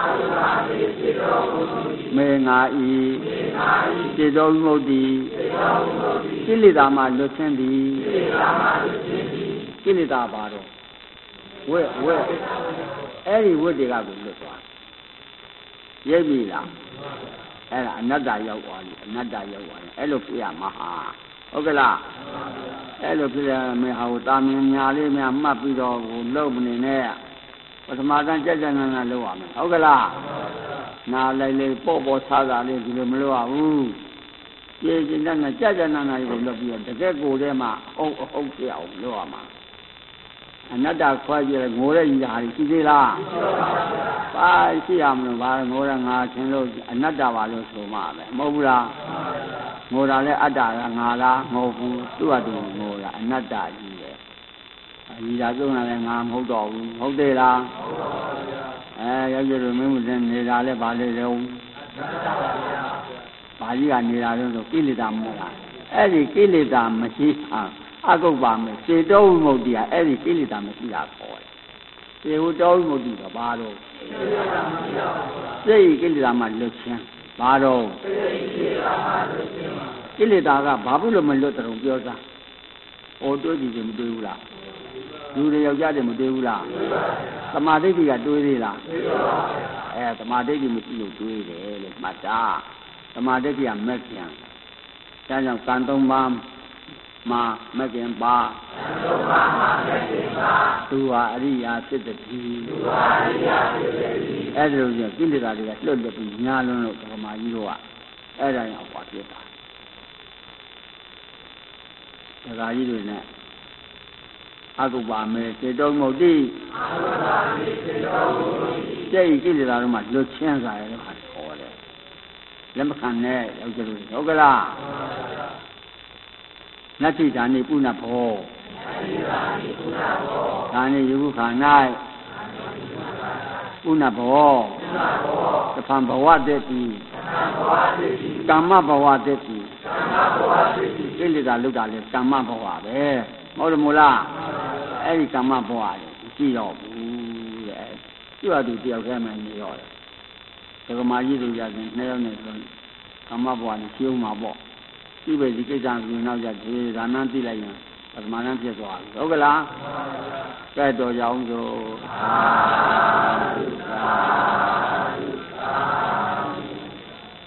မေငါဤစေတောဝိမု ती ကိလေသာမှလွတ်ခြင်းသည်ကိလေသာပါတော့ဝဲအဲ့ဒီဝိတ္တေကကိုလွတ်သွားရိပ်ပြီလားအဲ့ဒါအနတ္တရောက်သွားပြီအနတ္တရောက်သွားတယ်အဲ့လိုပြရမှာဟာဟုတ်ကလားအဲ့လိုပြရမယ်ဟာကိုတာမင်ညာလေးများမှတ်ပြီးတော့ကိုလုံမနေနဲ့ပထမတန်းကြက်ကြက်နာနာလုပ်ရမယ်ဟုတ်ကလားနာလိုက်လေပေါ့ဆားလေးဒီလိုမလုပ်ရဘူးကျေကျင်တဲ့ကြက်ကြက်နာနာကိုလုပ်ပြီးတော့တကယ်ကိုယ်ထဲမှာအဟုတ်ပြအောင်လုပ်ရမှာအနတ္တခွဲကြည့်ငိုတဲ့ညီဟာရှိသေးလားပါရှိရမလို့ဘာငိုရငါချင်းလို့အနတ္တပါလို့ဆိုမှာပဲမဟုတ်ဘူးလားငိုတာလဲအတ္တကငါလားမဟုတ်ဘူးသူ့အတူငိုတာအနတ္တကြီးပဲညီတာသုံးတာလဲငါမဟုတ်တော့ဘူးဟုတ်သေးလားယောက်ျားတို့မင်းမစင်နေတာလဲဘာလဲတော့ဘာကြီးကနေတာလို့ဆိုကိလေသာမဟုတ်လားအဲ့ဒီကိလေသာမရှိအကုပ္ပါမယ်စေတောဝိမု ती အဲ့ဒီကိလေသာမရှိတာခေါ်တယ်စေဝတောဝိမု ती ကဘာတော့စိတ်ကိလေသာမှလွတ်ခြင်းဘာတော့ကိလေသာကဘာဖြစ်လို့မလွတ်တုံပြောစားဟိုတွေးကြည့်ရင်မတွေးဘူးလားလူတွေယောက်ျားတွေမတွေးဘူးလားသမာဓိကတွေးသေးလားသမာဓိမရှိလို့တွေးတယ်လို့မှတ်တာသမာဓိကမက်ပြန်ဒါကြောင့်ကံသုံးပါးမှာမကင်ပါသူဟာအရိယာဖြစ်တည်းအဲ့ဒါလိုကျကိလေသာတွေကလွတ်ပြီးညာလွန်းလို့ဓမ္မကြီးတို့ကအဲ့ဒါရင်အပွားဖြစ်တာဒကာကြီးတွေနဲ့အကုပ္ပါမေစေတောဝိမု ती စိကြီးကိလေသာတို့မှလွတ်ချင်းစားရတဲ့ဟာခေါ်တယ်လက်မခံနဲ့ရောက်ကြလို့ဟုတ်ကလားနတ္ထိဒါနိပုဏ္ဏဘောဒါနိယုခါ၌ပုဏ္ဏဘောတဖန်ဘဝတည်းပြီကမ္မဘဝတည်းပြီကိလေသာလုတာလေကမ္မဘဝပဲမဟုတ်လို့မို့လားအဲ့ဒီကမ္မဘဝလေကြည့်တော့ဘူးတဲ့သူ့အတူတယောက်တည်းမှနေရောတယ်ဒကမာကြီးတို့ရရင်နှစ်ယောက်နဲ့ဆိုကမ္မဘဝနဲ့ရှင်းမှာပေါ့ဒီပဲဒီကိစ္စကိုနောက်ကြဒီဒါနန်းသိလိုက်ရင်ပထမနန်းဖြစ်သွားပြီဟုတ်ကလားကဲတော်ကြအောင်ဆိုသာ